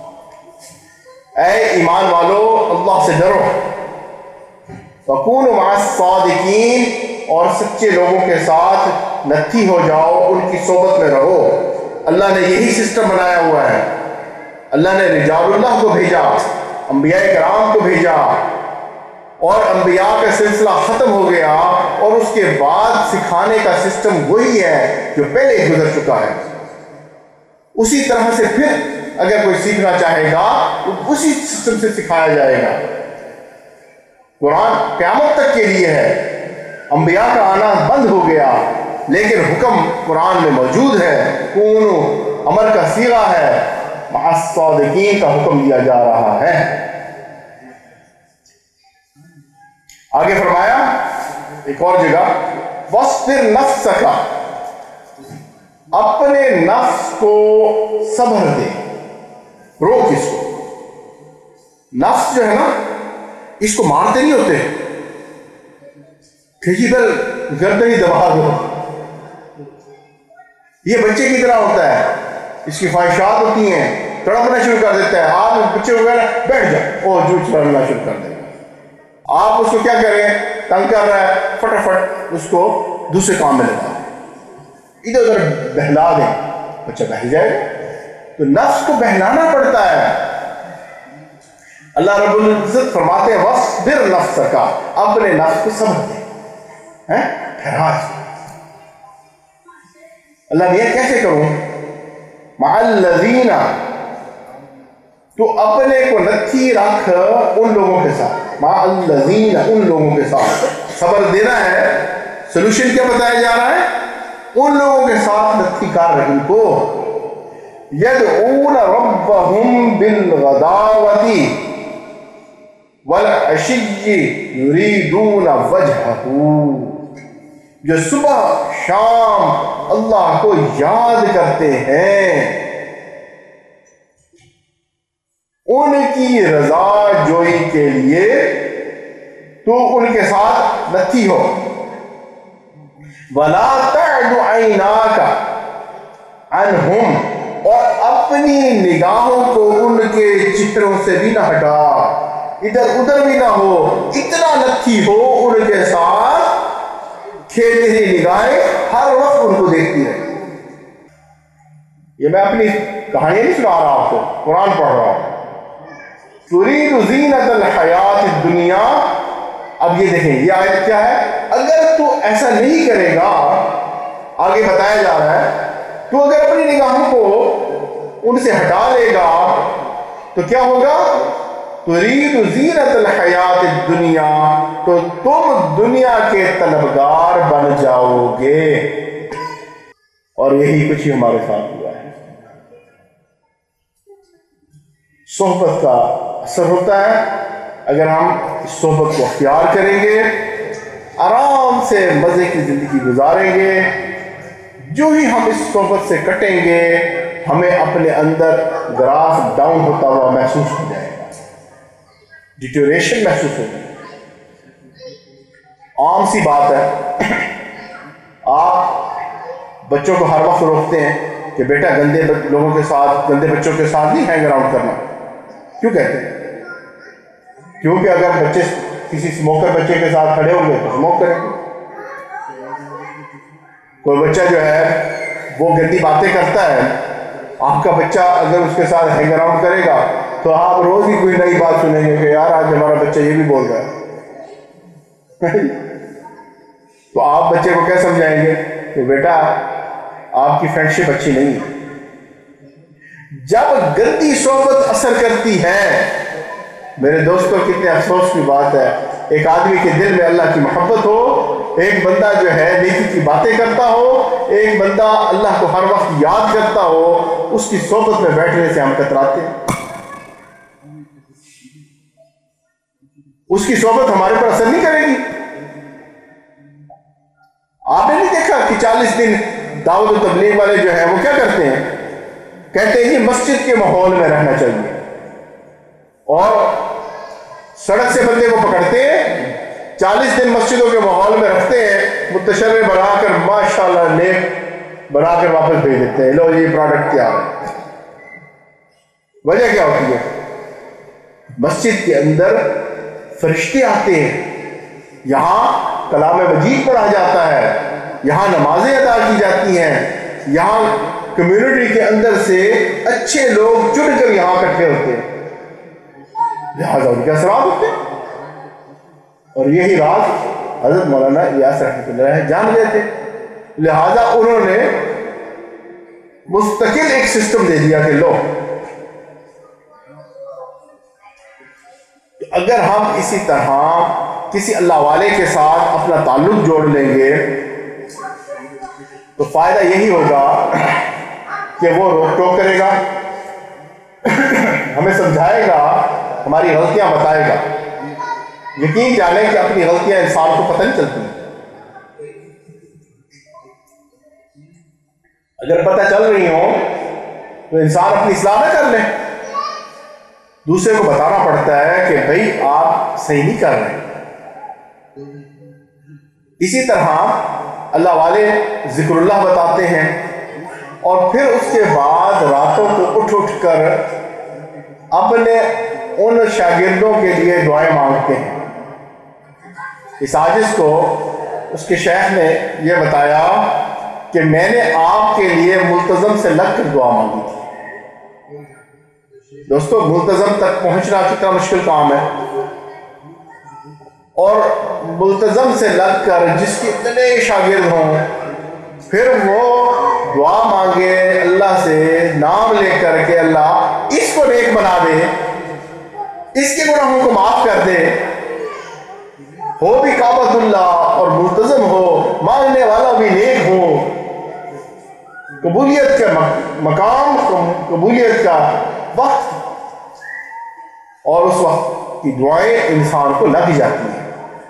اے ایمان والو اللہ سے ڈرو. وکونوا مع الصادقین، اور سچے لوگوں کے ساتھ نتھی ہو جاؤ، ان کی صحبت میں رہو۔ اللہ نے یہی سسٹم بنایا ہوا ہے۔ اللہ نے رجال اللہ کو بھیجا، انبیاء کرام کو بھیجا، اور انبیاء کا سلسلہ ختم ہو گیا، اور اس کے بعد سکھانے کا سسٹم وہی ہے جو پہلے گزر چکا ہے۔ اسی طرح سے پھر اگر کوئی سیکھنا چاہے گا تو اسی سسٹم سے سکھایا جائے گا۔ قرآن قیامت تک کے لیے ہے، انبیاء کا آنا بند ہو گیا، لیکن حکم قرآن میں موجود ہے، کونو امر کا صیغہ ہے، مع الصادقین کا حکم دیا جا رہا ہے۔ آگے فرمایا ایک اور جگہ، وَاصْبِرْ نَفْسَكَ، اپنے نفس کو صبر دے، روک اس کو۔ نفس جو ہے نا، اس کو مارتے نہیں ہوتے، فزیکل گردن ہی دبا دو، یہ بچے کی طرح ہوتا ہے، اس کی خواہشات ہوتی ہیں، تڑپنا شروع کر دیتا ہے۔ آپ بچے کو کہنا بیٹھ جاؤ، اور جو چڑھنا شروع کر دیں گے۔ آپ اس کو کیا کریں، تنگ کر رہا ہے، فٹافٹ اس کو دوسرے کام میں لگا دیں، ادھر ادھر بہلا دیں، بچہ بہل جائے گا۔ تو نفس کو بہلانا پڑتا ہے۔ اللہ رب العزت فرماتے ہیں وَاصْبِرْ نَفْسَكَ، اپنے نفس کو صبر دے، ٹھہرا۔ اللہ یہ کیسے کروں؟ مع الذین، تو اپنے کو نتھی رکھ ان لوگوں کے ساتھ، مع الذین، ان لوگوں کے ساتھ۔ صبر دینا ہے، سلوشن کیا بتایا جا رہا ہے؟ ان لوگوں کے ساتھ نتھی کر رہی کو، یدعون ربهم بالغداوۃ والعشی یریدون وجہہ، جو صبح شام اللہ کو یاد کرتے ہیں، ان کی رضا جوئی کے لیے تو ان کے ساتھ نتھی ہو۔ وَلَا تَعْدُ عَيْنَاكَ عَنْهُمْ، اور اپنی نگاہوں کو ان کے چہروں سے بھی نہ ہٹا، ادھر ادھر بھی نہ ہو، اتنا نتھی ہو ان کے ساتھ کہ تیری نگاہیں ہر وقت ان کو دیکھتی رہے۔ یہ میں اپنی کہانی نہیں سنا رہا آپ کو، قرآن پڑھ رہا ہوں۔ ترید زینت الحیات الدنیا، اب یہ دیکھیں یہ آیت کیا ہے، اگر تو ایسا نہیں کرے گا، آگے بتایا جا رہا ہے، تو اگر اپنی نگاہوں کو ان سے ہٹا لے گا تو کیا ہوگا؟ ترید زینت الحیات الدنیا، تو تم دنیا کے طلبگار بن جاؤ گے۔ اور یہی کچھ ہی ہمارے ساتھ ہوا ہے۔ صحبت کا اثر ہوتا ہے، اگر ہم اس صحبت کو اختیار کریں گے، آرام سے مزے کی زندگی گزاریں گے، جو ہی ہم اس صحبت سے کٹیں گے، ہمیں اپنے اندر گراف ڈاؤن ہوتا ہوا محسوس ہو جائے گا، ڈیٹیوریشن محسوس ہوگی۔ عام سی بات ہے، آپ بچوں کو ہر وقت روکتے ہیں کہ بیٹا گندے لوگوں کے ساتھ، گندے بچوں کے ساتھ نہیں ہینگ اراؤنڈ کرنا۔ کیوں کہتے ہیں؟ کیونکہ اگر بچے کسی اسموکر بچے کے ساتھ کھڑے ہوں گے تو اسموک کریں گے۔ کوئی بچہ جو ہے وہ گندی باتیں کرتا ہے، آپ کا بچہ اگر اس کے ساتھ ہینگ اراؤنڈ کرے گا تو آپ روز ہی کوئی نئی بات سنیں گے کہ یار آج ہمارا بچہ یہ بھی بول رہا ہے۔ تو آپ بچے کو کیا سمجھائیں گے کہ بیٹا آپ کی فرینڈ شپ اچھی نہیں ہے۔ جب گندی صحبت اثر کرتی ہے، میرے دوستوں کتنے افسوس کی بات ہے، ایک آدمی کے دل میں اللہ کی محبت ہو، ایک بندہ جو ہے نیکی کی باتیں کرتا ہو، ایک بندہ اللہ کو ہر وقت یاد کرتا ہو، اس کی صحبت میں بیٹھنے سے ہم کتراتے ہیں۔ اس کی صحبت ہمارے پر اثر نہیں کرے گی۔ آپ نے نہیں دیکھا کہ 40 دن دعوت و تبلیغ والے جو ہیں وہ کیا کرتے ہیں؟ کہتے ہیں کہ مسجد کے ماحول میں رہنا چاہیے، اور سڑک سے بندے کو پکڑتے ہیں، 40 دن مسجدوں کے ماحول میں رکھتے ہیں، متشرع بنا کر ماشاءاللہ نیک بنا کر واپس بھیج دیتے ہیں، لو یہ پروڈکٹ کیا ہے۔ وجہ کیا ہوتی ہے؟ مسجد کے اندر فرشتے آتے ہیں، یہاں کلام مجید پڑھا جاتا ہے، یہاں نمازیں ادا کی جاتی ہیں، یہاں کمیونٹی کے اندر سے اچھے لوگ چن کر یہاں اکٹھے ہوتے ہیں، لہٰذا ان کے اثرات ہوتے ہیں۔ اور یہی راز حضرت مولانا الیاس رحمۃ اللہ علیہ جان گئے تھے، لہذا انہوں نے مستقل ایک سسٹم دے دیا کہ لو اگر ہم اسی طرح کسی اللہ والے کے ساتھ اپنا تعلق جوڑ لیں گے تو فائدہ یہی ہوگا کہ وہ روک ٹوک کرے گا، ہمیں سمجھائے گا، ہماری غلطیاں بتائے گا۔ یقین جانیں کہ اپنی غلطیاں انسان کو پتہ نہیں چلتی، اگر پتہ چل رہی ہوں تو انسان اپنی اصلاح نہ کر لے، دوسرے کو بتانا پڑتا ہے کہ بھائی آپ صحیح نہیں کر رہے۔ اسی طرح اللہ والے ذکر اللہ بتاتے ہیں اور پھر اس کے بعد راتوں کو اٹھ کر اپنے ان شاگردوں کے لیے دعائیں مانگتے ہیں۔ اس عاجز کو اس کے شیخ نے یہ بتایا کہ میں نے آپ کے لیے ملتزم سے لگ کر دعا مانگی تھی۔ دوستو ملتزم تک پہنچنا کتنا مشکل کام ہے، اور ملتزم سے لگ کر جس کے اتنے شاگرد ہوں پھر وہ دعا مانگے اللہ سے نام لے کر کے اللہ اس کو نیک بنا دے، اس کے گناہوں کو معاف کر دے، ہو بھی کعبۃ اللہ اور ملتزم ہو، مانگنے والا بھی نیک ہو، قبولیت کا مقام، قبولیت کا وقت، اور اس وقت کی دعائیں انسان کو لگ جاتی ہیں۔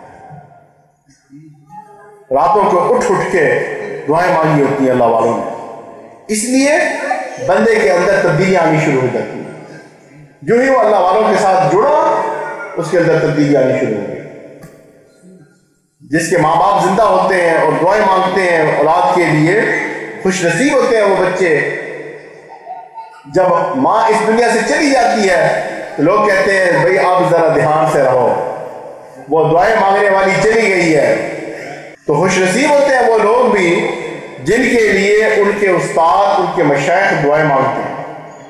راتوں کو اٹھ کے دعائیں مانگی ہوتی ہیں اللہ والوں نے، اس لیے بندے کے اندر تبدیلیاں آنی شروع ہو جاتی ہیں۔ جو ہی وہ اللہ والوں کے ساتھ جڑا اس کے اندر تبدیلی آنی شروع ہو گئی۔ جس کے ماں باپ زندہ ہوتے ہیں اور دعائیں مانگتے ہیں اولاد کے لیے، خوش نصیب ہوتے ہیں وہ بچے۔ جب ماں اس دنیا سے چلی جاتی ہے تو لوگ کہتے ہیں بھائی آپ ذرا دھیان سے رہو، وہ دعائیں مانگنے والی چلی گئی ہے۔ تو خوش نصیب ہوتے ہیں وہ لوگ بھی جن کے لیے ان کے استاد، ان کے مشائخ دعائیں مانگتے ہیں۔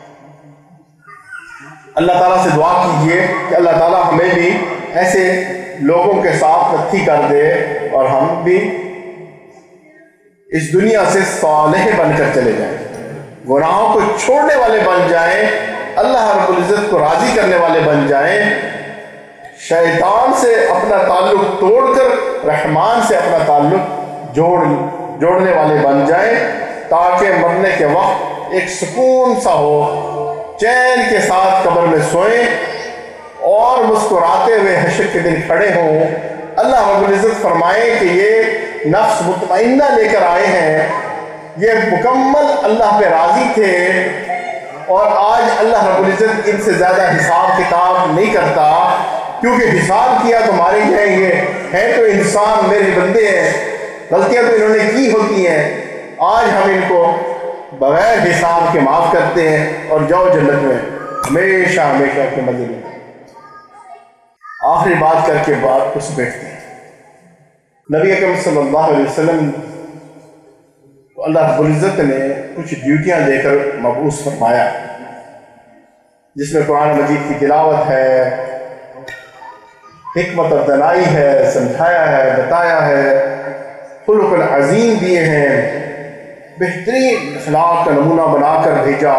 اللہ تعالیٰ سے دعا کیجئے کہ اللہ تعالیٰ ہمیں بھی ایسے لوگوں کے ساتھ نتھی کر دے اور ہم بھی اس دنیا سے صالح بن کر چلے جائیں، گناہوں کو چھوڑنے والے بن جائیں، اللہ رب العزت کو راضی کرنے والے بن جائیں، شیطان سے اپنا تعلق توڑ کر رحمان سے اپنا تعلق جوڑنے والے بن جائیں، تاکہ مرنے کے وقت ایک سکون سا ہو، چین کے ساتھ قبر میں سوئیں اور مسکراتے ہوئے حشر کے دن کھڑے ہوں۔ اللہ رب العزت فرمائے کہ یہ نفس مطمئنہ لے کر آئے ہیں، یہ مکمل اللہ پہ راضی تھے، اور آج اللہ رب العزت ان سے زیادہ حساب کتاب نہیں کرتا، کیونکہ حساب کیا تو مارے جائیں گے، ہیں تو انسان، میرے بندے ہیں، غلطیاں تو انہوں نے کی ہوتی ہیں، آج ہم ان کو بغیر حساب کے معاف کرتے ہیں اور جاؤ جنت میں ہمیشہ ہمیشہ کے مزے میں۔ آخری بات کر کے بات کو سمیٹتے ہیں۔ نبی اکرم صلی اللہ علیہ وسلم کو اللہ رب العزت نے کچھ ڈیوٹیاں دے کر مبعوث فرمایا، جس میں قرآن مجید کی تلاوت ہے، حکمت اور دانائی ہے، سمجھایا ہے، بتایا ہے، خلق العظیم دیے ہیں، بہترین اخلاق کا نمونہ بنا کر بھیجا۔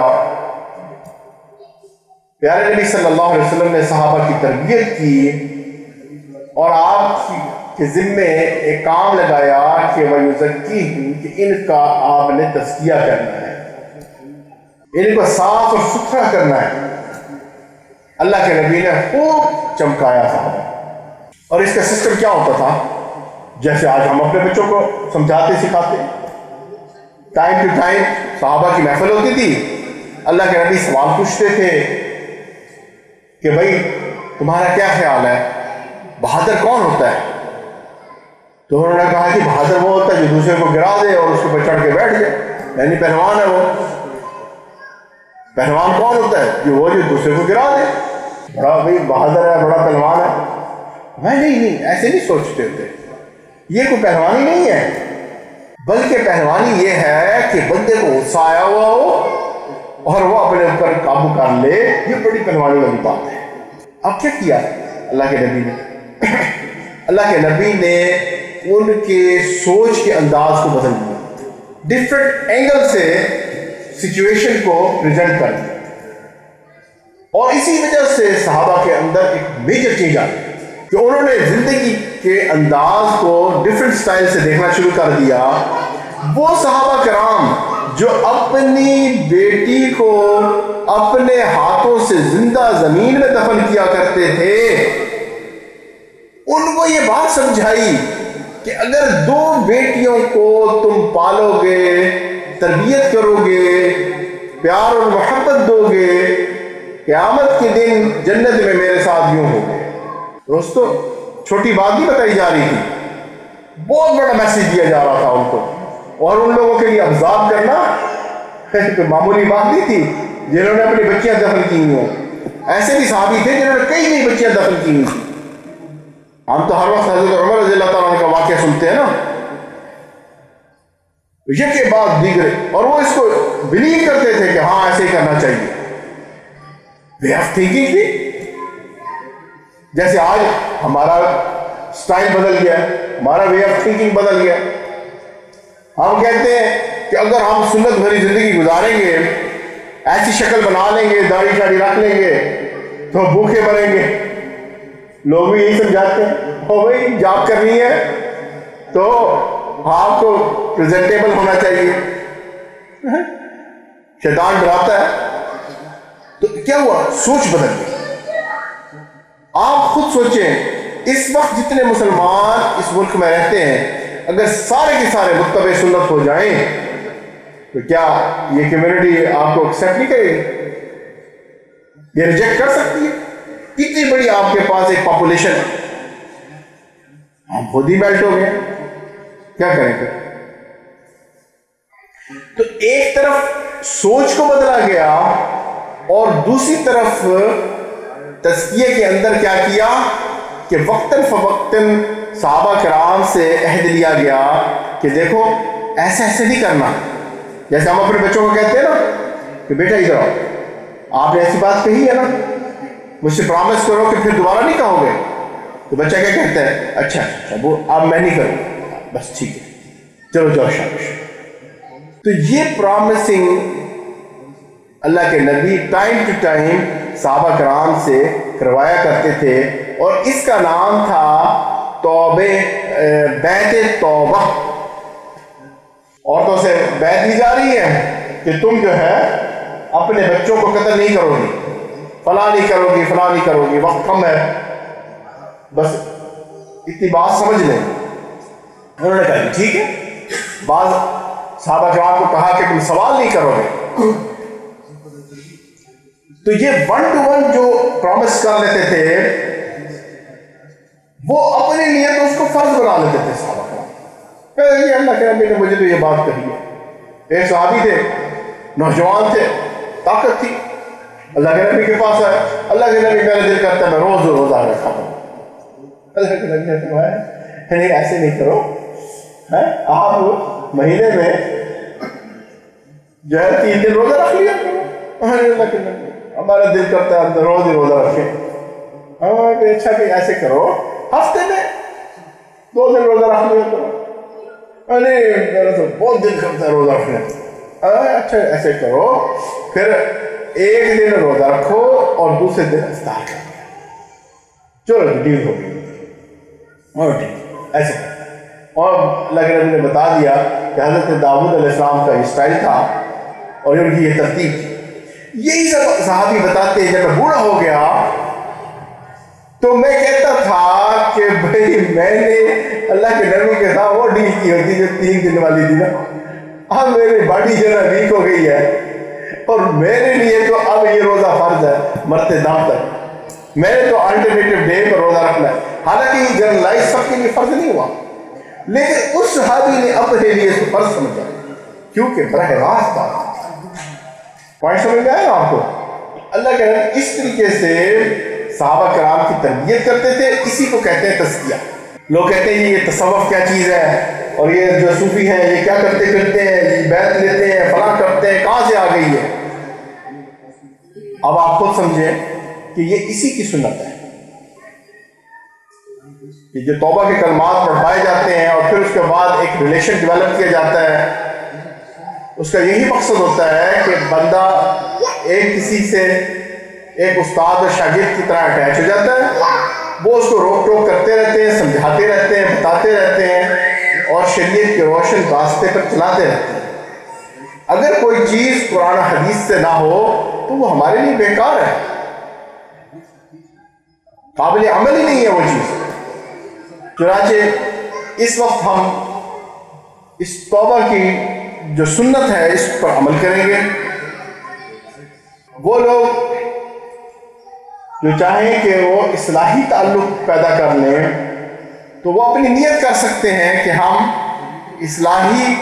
پیارے نبی صلی اللہ علیہ وسلم نے صحابہ کی تربیت کی اور آپ کے ذمے ایک کام لگایا کہ وَيُزَكِّيهِمْ، کہ ان کا آپ نے تزکیہ کرنا ہے، ان کو صاف اور ستھرا کرنا ہے۔ اللہ کے نبی نے خوب چمکایا صحابہ، اور اس کا سسٹم کیا ہوتا تھا؟ جیسے آج ہم اپنے بچوں کو سمجھاتے سکھاتے، ٹائم ٹو ٹائم صحابہ کی محفل ہوتی تھی، اللہ کے نبی سوال پوچھتے تھے کہ بھائی تمہارا کیا خیال ہے، بہادر کون ہوتا ہے؟ تو انہوں نے کہا کہ بہادر وہ ہوتا ہے جو دوسرے کو گرا دے اور اس کے اوپر چڑھ کے بیٹھ جائے، یعنی پہلوان ہے وہ۔ پہلوان کون ہوتا ہے؟ جو دوسرے کو گرا دے، بڑا بھائی بہادر ہے، بڑا پہلوان ہے۔ نہیں ایسے نہیں سوچتے ہوتے، یہ کوئی پہلوانی نہیں ہے، بلکہ پہلوانی یہ ہے کہ بندے کو غصہ آیا ہوا ہو اور وہ اپنے اوپر قابو کر لے، یہ بڑی پہلوانی والی بات ہے۔ اب کیا کیا اللہ کے نبی نے؟ اللہ کے نبی نے ان کے سوچ کے انداز کو بدل دیا، ڈفرنٹ اینگل سے سچویشن کو پریزنٹ کر دیا، اور اسی وجہ سے صحابہ کے اندر ایک میجر چینج آ گئی کہ انہوں نے زندگی کے انداز کو ڈفرنٹ سٹائل سے دیکھنا شروع کر دیا۔ وہ صحابہ کرام جو اپنی بیٹی کو اپنے ہاتھوں سے زندہ زمین میں دفن کیا کرتے تھے، ان کو یہ بات سمجھائی کہ اگر 2 بیٹیوں کو تم پالو گے، تربیت کرو گے، پیار اور محبت دو گے، قیامت کے دن جنت میں میرے ساتھ یوں ہوگے۔ دوستو چھوٹی بات نہیں بتائی جا رہی تھی، بہت بڑا میسج دیا جا رہا تھا ان کو، اور ان لوگوں کے لیے ابزاب کرنا کوئی معمولی بات نہیں تھی جنہوں نے اپنی بچیاں دفن کی ہوئی ہوں۔ ایسے بھی صحابی تھے جنہوں نے کئی بچیاں دفن کی ہوئی تھیں۔ ہم تو ہر وقت حضرت عمر رضی اللہ تعالیٰ عنہ کا واقعہ سنتے ہیں نا، یہ کے بعد دیگرے، اور وہ اس کو بلیو کرتے تھے کہ ہاں ایسے ہی کرنا چاہیے۔ وے آف تھنکنگ بھی جیسے آج ہمارا سٹائل بدل گیا ہے، ہمارا وے آف تھنکنگ بدل گیا۔ ہم کہتے ہیں کہ اگر ہم سنت بھری زندگی گزاریں گے، ایسی شکل بنا لیں گے، داڑھی شاڑھی رکھ لیں گے تو بھوکے مریں گے۔ لوگ بھی یہی سمجھاتے ہیں، ہو بھائی جاب کرنی ہے تو آپ کو پریزنٹیبل ہونا چاہیے۔ شیطان ڈراتا ہے۔ تو کیا ہوا؟ سوچ بدل گئی۔ آپ خود سوچیں، اس وقت جتنے مسلمان اس ملک میں رہتے ہیں، اگر سارے کے سارے متبع سنت ہو جائیں تو کیا یہ کمیونٹی آپ کو ایکسیپٹ نہیں کرے گی؟ یہ ریجیکٹ کر سکتی ہے؟ کتنی بڑی آپ کے پاس ایک پاپولیشن ہے، ہم خود ہی بیلٹ ہو گئے، کیا کریں پھر؟ تو ایک طرف سوچ کو بدلا گیا اور دوسری طرف تزکیے کے اندر کیا کیا کہ وقتاً فوقتاً صحابہ کرام سے عہد لیا گیا کہ دیکھو ایسا ایسے نہیں کرنا۔ جیسے ہم اپنے بچوں کو کہتے ہیں نا کہ بیٹا ادھر آؤ، آپ نے ایسی بات کہی ہے نا، مجھ سے پرامس کرو کہ پھر دوبارہ نہیں کہو گے۔ تو بچہ کیا کہتا ہے؟ اچھا وہ اب میں نہیں کروں، بس ٹھیک ہے، چلو جاؤ شاباش۔ تو یہ پرامسنگ اللہ کے نبی ٹائم ٹو ٹائم صحابہ کرام سے کروایا کرتے تھے، اور اس کا نام تھا بیعت توبہ۔ عورتوں سے بیعت لی جا رہی ہے کہ تم جو ہے اپنے بچوں کو قتل نہیں کرو گی، فلاں نہیں کرو گی، فلاں نہیں کرو گی، وقت کم ہے، بس اتنی بات سمجھ لیں۔ انہوں نے کہا ٹھیک ہے۔ بعض صحابہ کرام کو کہا کہ تم سوال نہیں کرو گے۔ تو یہ 1 to 1 جو پرامس کر لیتے تھے، وہ اپنے لیے تو اس کو فرض بنا لیتے تھے صحابہ کرام۔ یہ اللہ کے نبی نے مجھے تو یہ بات کہی ہے۔ ایک صحابی تھے، نوجوان تھے، طاقت تھی، اللہ کے نبی کے پاس آئے، اللہ کے نبی میرا دل کرتا ہے میں روز روزہ رکھا ہوں۔ اللہ کے نبی نے فرمایا نہیں ایسے نہیں کرو، آپ مہینے میں جو ہے 3 دن روزہ رکھ لیا کرو۔ اللہ کے نبی ہمارا دل کرتا ہے روز ہی روزہ رکھیں۔ اچھا کہ ایسے کرو، ہفتے میں 2 دن روزہ رکھ لیا کرو۔ میرا تو بہت دل کرتا ہے روزہ رکھنے۔ اچھا ایسے کرو، پھر 1 دن روزہ رکھو اور دوسرے دن افطار کرو۔ چلو ڈیل ہو گئی، اور ٹھیک ایسے کرو۔ اور اللہ کے نبی نے بتا دیا کہ حضرت داؤد علیہ السلام کا یہ اسٹائل تھا اور ان کی یہ ترتیب تھی۔ یہی سب صحابی بتاتے ہیں جب میں بوڑھا ہو گیا تو میں کہتا تھا کہ بھائی میں نے اللہ کے نبی کے ساتھ وہ ڈیل کی ہوتی جو 3 دن والی تھی نا، اب میری باڈی جو ہے ویک ہو گئی ہے اور میرے لیے تو اب یہ روزہ فرض ہے مرتے دم تک۔ میں نے تو الٹرنیٹو ڈے پر روزہ رکھنا ہے، حالانکہ یہ جنرلائز سب کے لیے فرض نہیں ہوا، لیکن اس صحابی نے اپنے لیے اس کو فرض سمجھا کیونکہ براہ راست بات پوائنٹ سمجھ میں آئے گا آپ کو۔ اللہ کے نبی اس طریقے سے صحابہ کرام کی تربیت کرتے تھے، اسی کو کہتے ہیں تزکیہ۔ لوگ کہتے ہیں یہ تصوف کیا چیز ہے، اور یہ جو صوفی ہیں یہ کیا کرتے ہیں، یہ بیعت لیتے ہیں، فلاں کرتے ہیں، کہاں سے آ گئی ہے؟ اب آپ خود سمجھیں کہ یہ اسی کی سنت ہے کہ جو توبہ کے کلمات پڑھائے جاتے ہیں اور پھر اس کے بعد ایک ریلیشن ڈیولپ کیا جاتا ہے، اس کا یہی مقصد ہوتا ہے کہ بندہ ایک کسی سے ایک استاد اور شاگرد کی طرح اٹیچ ہو جاتا ہے، وہ اس کو روک ٹوک کرتے رہتے ہیں، سمجھاتے رہتے ہیں، بتاتے رہتے ہیں اور شریعت کے روشن راستے پر چلاتے رہتے ہیں۔ اگر کوئی چیز قرآن و حدیث سے نہ ہو تو وہ ہمارے لیے بیکار ہے، قابل عمل ہی نہیں ہے وہ چیز۔ چنانچہ اس وقت ہم اس توبہ کی جو سنت ہے اس پر عمل کریں گے۔ وہ لوگ جو چاہیں کہ وہ اصلاحی تعلق پیدا کر لیں تو وہ اپنی نیت کر سکتے ہیں کہ ہم اصلاحی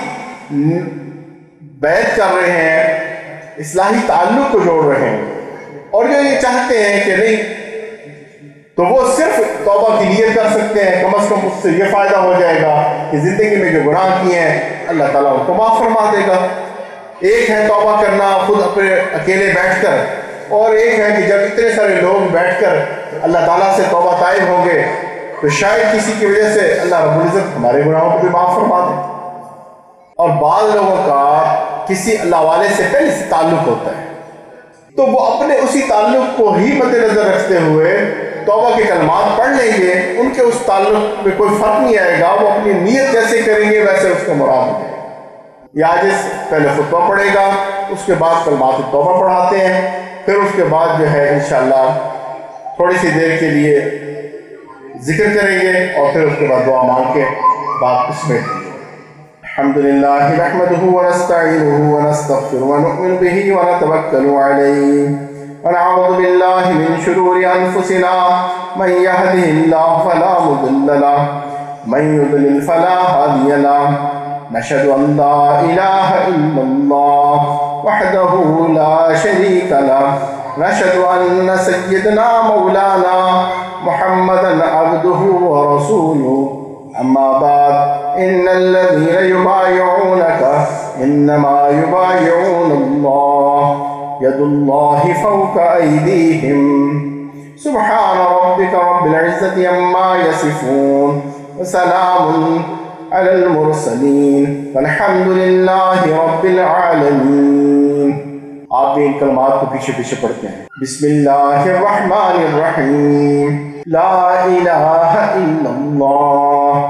بیعت کر رہے ہیں، اصلاحی تعلق کو جوڑ رہے ہیں، اور جو یہ چاہتے ہیں کہ نہیں تو وہ صرف توبہ کی نیت کر سکتے ہیں، کم از کم اس سے یہ فائدہ ہو جائے گا کہ زندگی میں جو گناہ کیے ہیں اللہ تعالیٰ ان کو معاف فرما دے گا۔ ایک ہے توبہ کرنا خود اپنے اکیلے بیٹھ کر، اور ایک ہے کہ جب اتنے سارے لوگ بیٹھ کر اللہ تعالیٰ سے توبہ طائب ہوں گے تو شاید کسی کی وجہ سے اللہ رب العزت ہمارے گناہوں کو بھی معاف فرما دے۔ اور بعض لوگوں کا کسی اللہ والے سے پہلے سے تعلق ہوتا ہے تو وہ اپنے اسی تعلق کو ہی مد نظر رکھتے ہوئے توبہ کے کلمات پڑھ لیں گے، ان کے اس تعلق میں کوئی فرق نہیں آئے گا، وہ اپنی نیت جیسے کریں گے ویسے اس کو مراد ہو جائے گا۔ یہ عاجز پہلے خطبہ پڑھے گا، اس کے بعد کلمات توبہ پڑھاتے ہیں، پھر اس کے بعد جو ہے انشاءاللہ تھوڑی سی دیر کے لیے ذکر کریں گے اور پھر اس کے بعد دعا مانگ کے بات اس میں الحمدللہ نحمده ونستعینه ونستغفر ونؤمن به ونتوکل علیہ ونعوذ باللہ من شرور انفسنا من يهده اللہ فلا مضل له من يضلل فلا هادی له نشهد ان لا الہ الا اللہ وحده لا شریک له نشهد ان سیدنا مولانا محمدا عبده ورسوله اما بعد ان الذين يبايعونك انما يبايعون الله يد الله فوق ايديهم سبحان ربك رب العزة عما يصفون وسلام على المرسلين والحمد لله رب العالمين۔ آپ بھی ان کلمات کو پیچھے پیچھے پڑھتے ہیں۔ بسم اللہ الرحمن الرحیم، لا الہ الا اللہ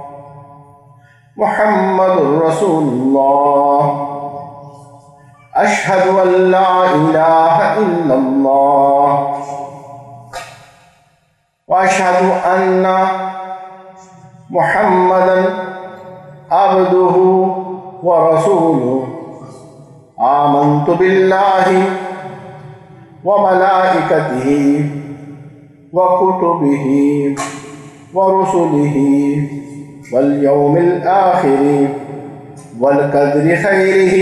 محمد رسول اللہ، اشہد ان لا الہ الا اللہ واشہد ان محمدا عبدہ ورسولہ، آمنت باللہ وملائکتہ وکتبہ ورسلہ والیوم الآخر والقدر خیرہ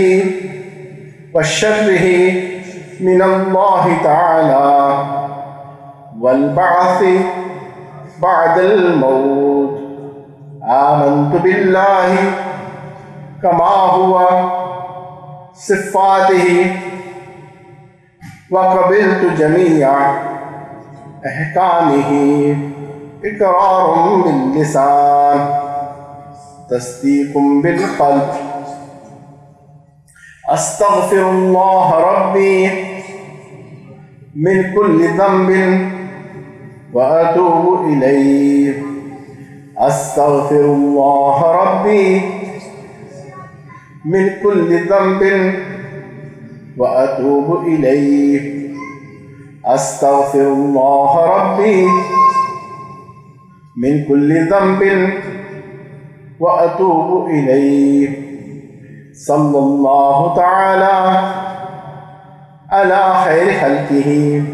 وشرہ من اللہ تعالی والبعث بعد الموت، آمنت باللہ کما ہوا صفاتہ وقبلت جمیع احکامہ اقرار باللسان تصدیق بالقلب، استغفر اللہ ربی من کل ذنب واتوب الیہ، استغفر اللہ ربی من کل ذنب واتوب الیہ، استغفر اللہ ربی من کل ذنب واتوب الیہ، صلی اللہ تعالی علی خیر خلقہ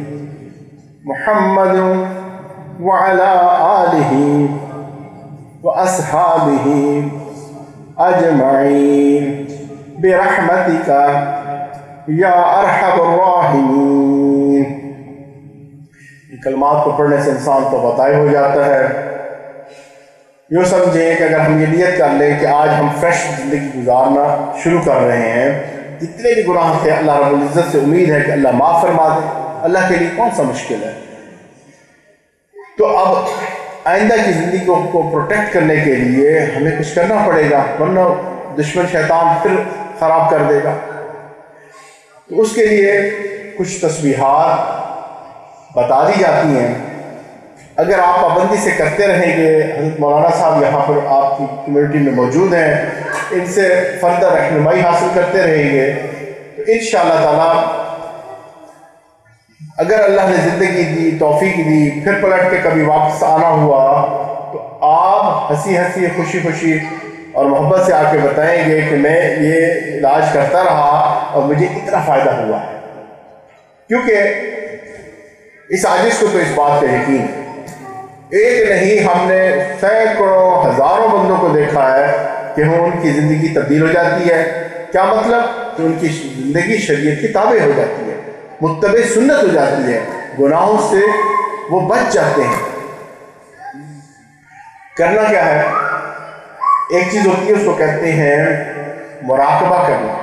محمد وعلی آلہ واصحابہ اجمعین برحمتک یا ارحم الراحمین۔ ان کلمات کو پڑھنے سے انسان تو طائب ہو جاتا ہے یوں سمجھیں کہ اگر ہم یہ نیت کر لیں کہ آج ہم فریش زندگی گزارنا شروع کر رہے ہیں، جتنے بھی گناہ تھے اللہ رب العزت سے امید ہے کہ اللہ معاف فرما دے، اللہ کے لیے کون سا مشکل ہے۔ تو اب آئندہ کی زندگی کو پروٹیکٹ کرنے کے لیے ہمیں کچھ کرنا پڑے گا، ورنہ دشمن شیطان پھر خراب کر دے گا۔ تو اس کے لیے کچھ تسبیحات بتا دی جاتی ہیں، اگر آپ پابندی سے کرتے رہیں گے، حضرت مولانا صاحب یہاں پر آپ کی کمیونٹی میں موجود ہیں، ان سے فردر رہنمائی حاصل کرتے رہیں گے تو انشاءاللہ تعالی اگر اللہ نے زندگی دی، توفیق دی، پھر پلٹ کے کبھی واپس آنا ہوا تو آپ ہنسی ہنسی خوشی خوشی اور محبت سے آ کے بتائیں گے کہ میں یہ علاج کرتا رہا اور مجھے اتنا فائدہ ہوا ہے، کیونکہ اس عاجز کو تو اس بات کا یقین ہے۔ ایک نہیں، ہم نے سینکڑوں ہزاروں بندوں کو دیکھا ہے کہ وہ ان کی زندگی تبدیل ہو جاتی ہے۔ کیا مطلب؟ کہ ان کی زندگی شریعت کی تابع ہو جاتی ہے، متبع سنت ہو جاتی ہے، گناہوں سے وہ بچ جاتے ہیں۔ کرنا کیا ہے؟ ایک چیز ہوتی ہے، اس کو کہتے ہیں مراقبہ کرنا۔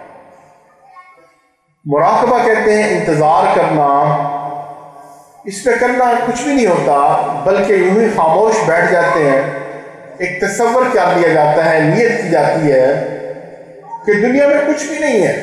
مراقبہ کہتے ہیں انتظار کرنا۔ اس پہ کرنا کچھ بھی نہیں ہوتا، بلکہ یوں ہی خاموش بیٹھ جاتے ہیں، ایک تصور کر لیا جاتا ہے، نیت کی جاتی ہے کہ دنیا میں کچھ بھی نہیں ہے،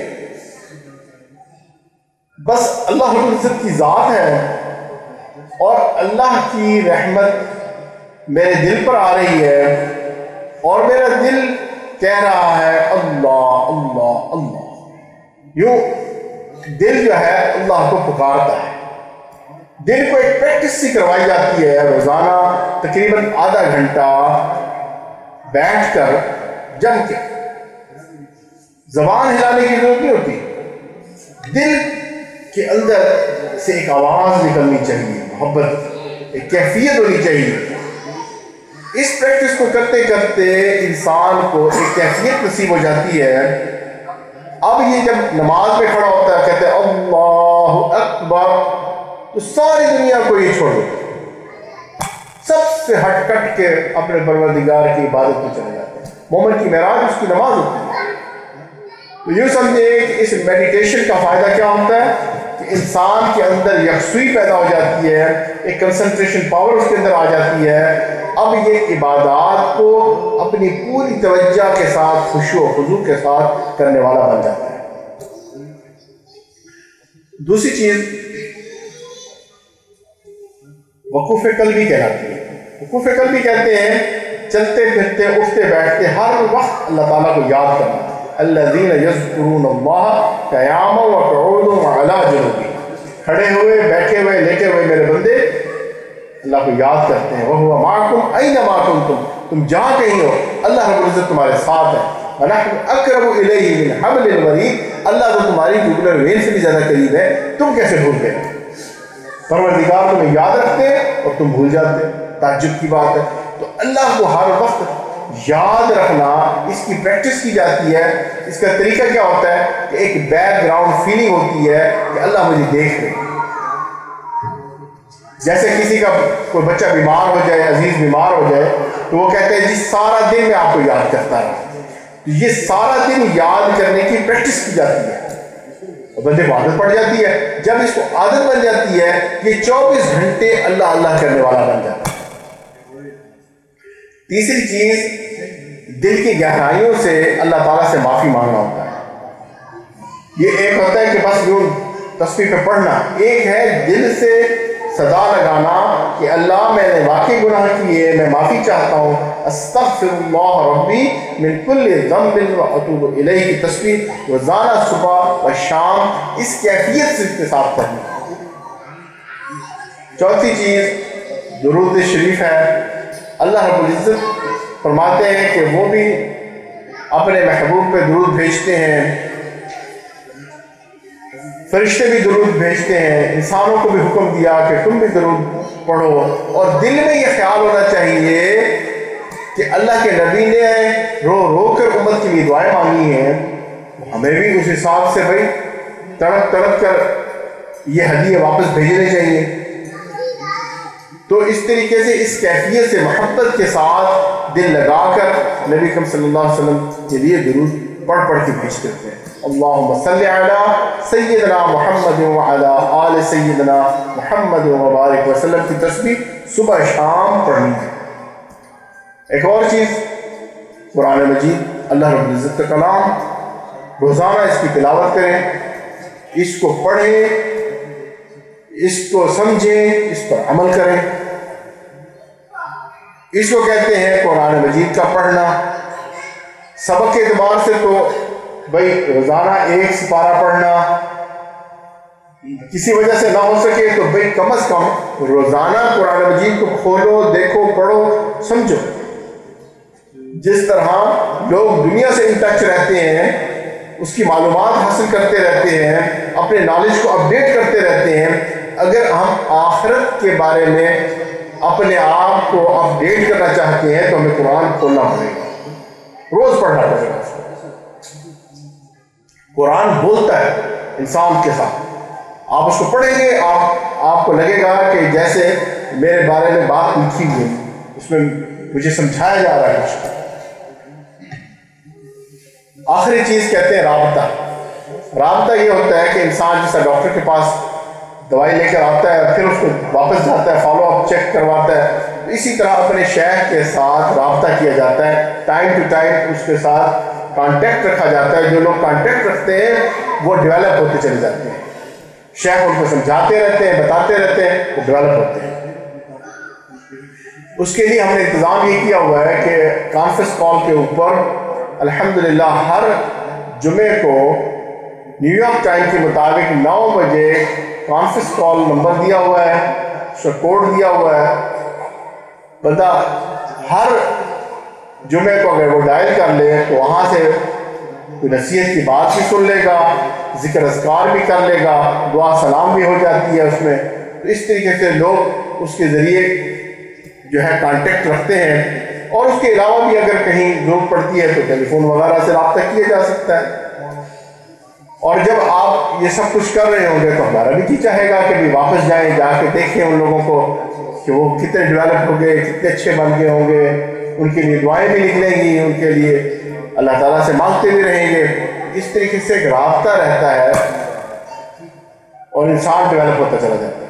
بس اللہ رب العزت کی ذات ہے اور اللہ کی رحمت میرے دل پر آ رہی ہے اور میرا دل کہہ رہا ہے اللہ اللہ اللہ۔ یوں دل جو ہے اللہ کو پکارتا ہے۔ دل کو ایک پریکٹس سی کروائی جاتی ہے، روزانہ تقریباً آدھا گھنٹہ بیٹھ کر جم کے، زبان ہلانے کی ضرورت نہیں ہوتی، دل کے اندر سے ایک آواز نکلنی چاہیے، محبت، ایک کیفیت ہونی چاہیے۔ اس پریکٹس کو کرتے کرتے انسان کو ایک کیفیت نصیب ہو جاتی ہے۔ اب یہ جب نماز میں کھڑا ہوتا ہے، کہتے ہیں اللہ اکبر، تو ساری دنیا کو یہ چھوڑ دیتے، سب سے ہٹ کٹ کے اپنے پروردگار کی عبادت میں چلے جاتے ہیں۔ مومن کی معراج اس کی نماز ہوتی ہے۔ تو یوں سمجھیں کہ اس میڈیٹیشن کا فائدہ کیا ہوتا ہے کہ انسان کے اندر یکسوئی پیدا ہو جاتی ہے، ایک کنسنٹریشن پاور اس کے اندر آ جاتی ہے۔ اب یہ عبادات کو اپنی پوری توجہ کے ساتھ، خشوع و خضوع کے ساتھ کرنے والا بن جاتا ہے۔ دوسری چیز وقوف قلبی کہلاتی ہے۔ وقوف قلبی کہتے ہیں چلتے پھرتے، اٹھتے بیٹھتے، ہر وقت اللہ تعالیٰ کو یاد کرنا۔ الذین یذکرون اللہ قیاما وقعودا وعلی جنوبہم، کھڑے ہوئے، بیٹھے ہوئے، لیٹے ہوئے میرے بندے اللہ کو یاد کرتے ہیں۔ وَهُوَ مَعَكُمْ أَيْنَمَا كُنْتُمْ، تم جہاں کہیں ہو اللہ رب العزت تمہارے ساتھ ہے۔ وَنَحْنُ أَقْرَبُ إِلَيْهِ مِنْ حَبْلِ الْوَرِيدِ، اللہ تو تمہاری ٹوٹر وین سے بھی زیادہ قریب ہے، تم کیسے بھول گئے؟ پروردگار تمہیں یاد رکھتے اور تم بھول جاتے، تعجب کی بات ہے۔ تو اللہ کو ہر وقت یاد رکھنا، اس کی پریکٹس کی جاتی ہے۔ اس کا طریقہ کیا ہوتا ہے کہ ایک بیک گراؤنڈ فیلنگ ہوتی ہے کہ اللہ مجھے دیکھ رہے۔ جیسے کسی کا کوئی بچہ بیمار ہو جائے، عزیز بیمار ہو جائے، تو وہ کہتے ہیں جی سارا دن میں آپ کو یاد کرتا رہا۔ یہ سارا دن یاد کرنے کی پریکٹس کی جاتی ہے، بندے کو عادت پڑ جاتی ہے۔ جب اس کو عادت بن جاتی ہے، یہ 24 گھنٹے اللہ اللہ کرنے والا بن جاتا ہے۔ تیسری چیز، دل کی گہرائیوں سے اللہ تعالیٰ سے معافی مانگنا ہوتا ہے۔ یہ ایک ہوتا ہے کہ بس یوں تسبیح پہ پڑھنا، ایک ہے دل سے صدا لگانا کہ اللہ میں نے واقعی گناہ کیے، میں معافی چاہتا ہوں، استغفر اللہ ربی من کل ذنب واتوب الیہ کی تسبیح روزانہ صبح و شام اس کیفیت سے اس کے ساتھ پڑھنا۔ چوتھی چیز درود شریف ہے۔ اللہ رب العزت فرماتے ہیں کہ وہ بھی اپنے محبوب پہ درود بھیجتے ہیں، فرشتے بھی درود بھیجتے ہیں، انسانوں کو بھی حکم دیا کہ تم بھی درود پڑھو، اور دل میں یہ خیال ہونا چاہیے کہ اللہ کے نبی نے رو رو کر امت کے لیے دعائیں مانگی ہیں، ہمیں بھی اس حساب سے بھائی تڑپ تڑپ کر یہ ہدیے واپس بھیجنے چاہیے۔ تو اس طریقے سے اس کیفیت سے محبت کے ساتھ دل لگا کر نبی کریم صلی اللہ علیہ وسلم کے لیے درود پڑھ پڑھ کے پیش کرتے ہیں. اللہم صلی علی سیدنا محمد وعلی آل سیدنا محمد وبارک وسلم کی تسبیح صبح شام پڑھنی ہے. ایک اور چیز، قرآن مجید اللہ رب العزت کا کلام، روزانہ اس کی تلاوت کریں، اس کو پڑھیں، اس کو سمجھیں، اس پر عمل کریں. اس کو کہتے ہیں قرآن مجید کا پڑھنا. سبق کے اعتبار سے تو بھائی روزانہ ایک سپارہ پڑھنا، کسی وجہ سے نہ ہو سکے تو بھائی کم از کم روزانہ قرآن مجید کو کھولو، دیکھو، پڑھو، سمجھو. جس طرح لوگ دنیا سے ان ٹچ رہتے ہیں، اس کی معلومات حاصل کرتے رہتے ہیں، اپنے نالج کو اپڈیٹ کرتے رہتے ہیں، اگر ہم آخرت کے بارے میں اپنے آپ کو اپڈیٹ کرنا چاہتے ہیں تو ہمیں قرآن کھولنا پڑے گا، روز پڑھنا پڑے گا. قرآن بولتا ہے انسان کے ساتھ. آپ اس کو پڑھیں گے، آپ کو لگے گا کہ جیسے میرے بارے میں بات لکھی ہوئی، اس میں مجھے سمجھایا جا رہا ہے کچھ. آخری چیز کہتے ہیں رابطہ. رابطہ یہ ہوتا ہے کہ انسان جیسا ڈاکٹر کے پاس دوائی لے کر آتا ہے، پھر اس کو واپس جاتا ہے، فالو اپ چیک کرواتا ہے، اسی طرح اپنے شیخ کے ساتھ رابطہ کیا جاتا ہے. ٹائم ٹو ٹائم اس کے ساتھ کانٹیکٹ رکھا جاتا ہے. جو لوگ کانٹیکٹ رکھتے ہیں وہ ڈیولپ ہوتے چلے جاتے ہیں. شیخ ان کو سمجھاتے رہتے ہیں، بتاتے رہتے ہیں، وہ ڈیولپ ہوتے ہیں. اس کے لیے ہم نے انتظام یہ کیا ہوا ہے کہ کانفرنس کال کے اوپر الحمدللہ ہر جمعے کو نیو یارک ٹائم کے مطابق 9 بجے کانفرنس کال نمبر دیا ہوا ہے، اس کا کوڈ دیا ہوا ہے. بندہ ہر جمعے کو اگر وہ ڈائل کر لے تو وہاں سے کوئی نصیحت کی بات بھی سن لے گا، ذکر اذکار بھی کر لے گا، دعا سلام بھی ہو جاتی ہے اس میں. تو اس طریقے سے لوگ اس کے ذریعے جو ہے کانٹیکٹ رکھتے ہیں. اور اس کے علاوہ بھی اگر کہیں ضرورت پڑتی ہے تو ٹیلی فون وغیرہ سے رابطہ کیا جا سکتا ہے. اور جب آپ یہ سب کچھ کر رہے ہوں گے تو ہمارا بھی جی چاہے گا کہ بھی واپس جائیں، جا کے دیکھیں ان لوگوں کو کہ وہ کتنے ڈیولپ ہو گئے، کتنے اچھے بن گئے ہوں گے. ان کے لیے دعائیں بھی نکلیں گی، ان کے لیے اللہ تعالیٰ سے مانگتے بھی رہیں گے. اس طریقے سے ایک رابطہ رہتا ہے اور انسان ڈیولپ ہوتا چلا جاتا ہے.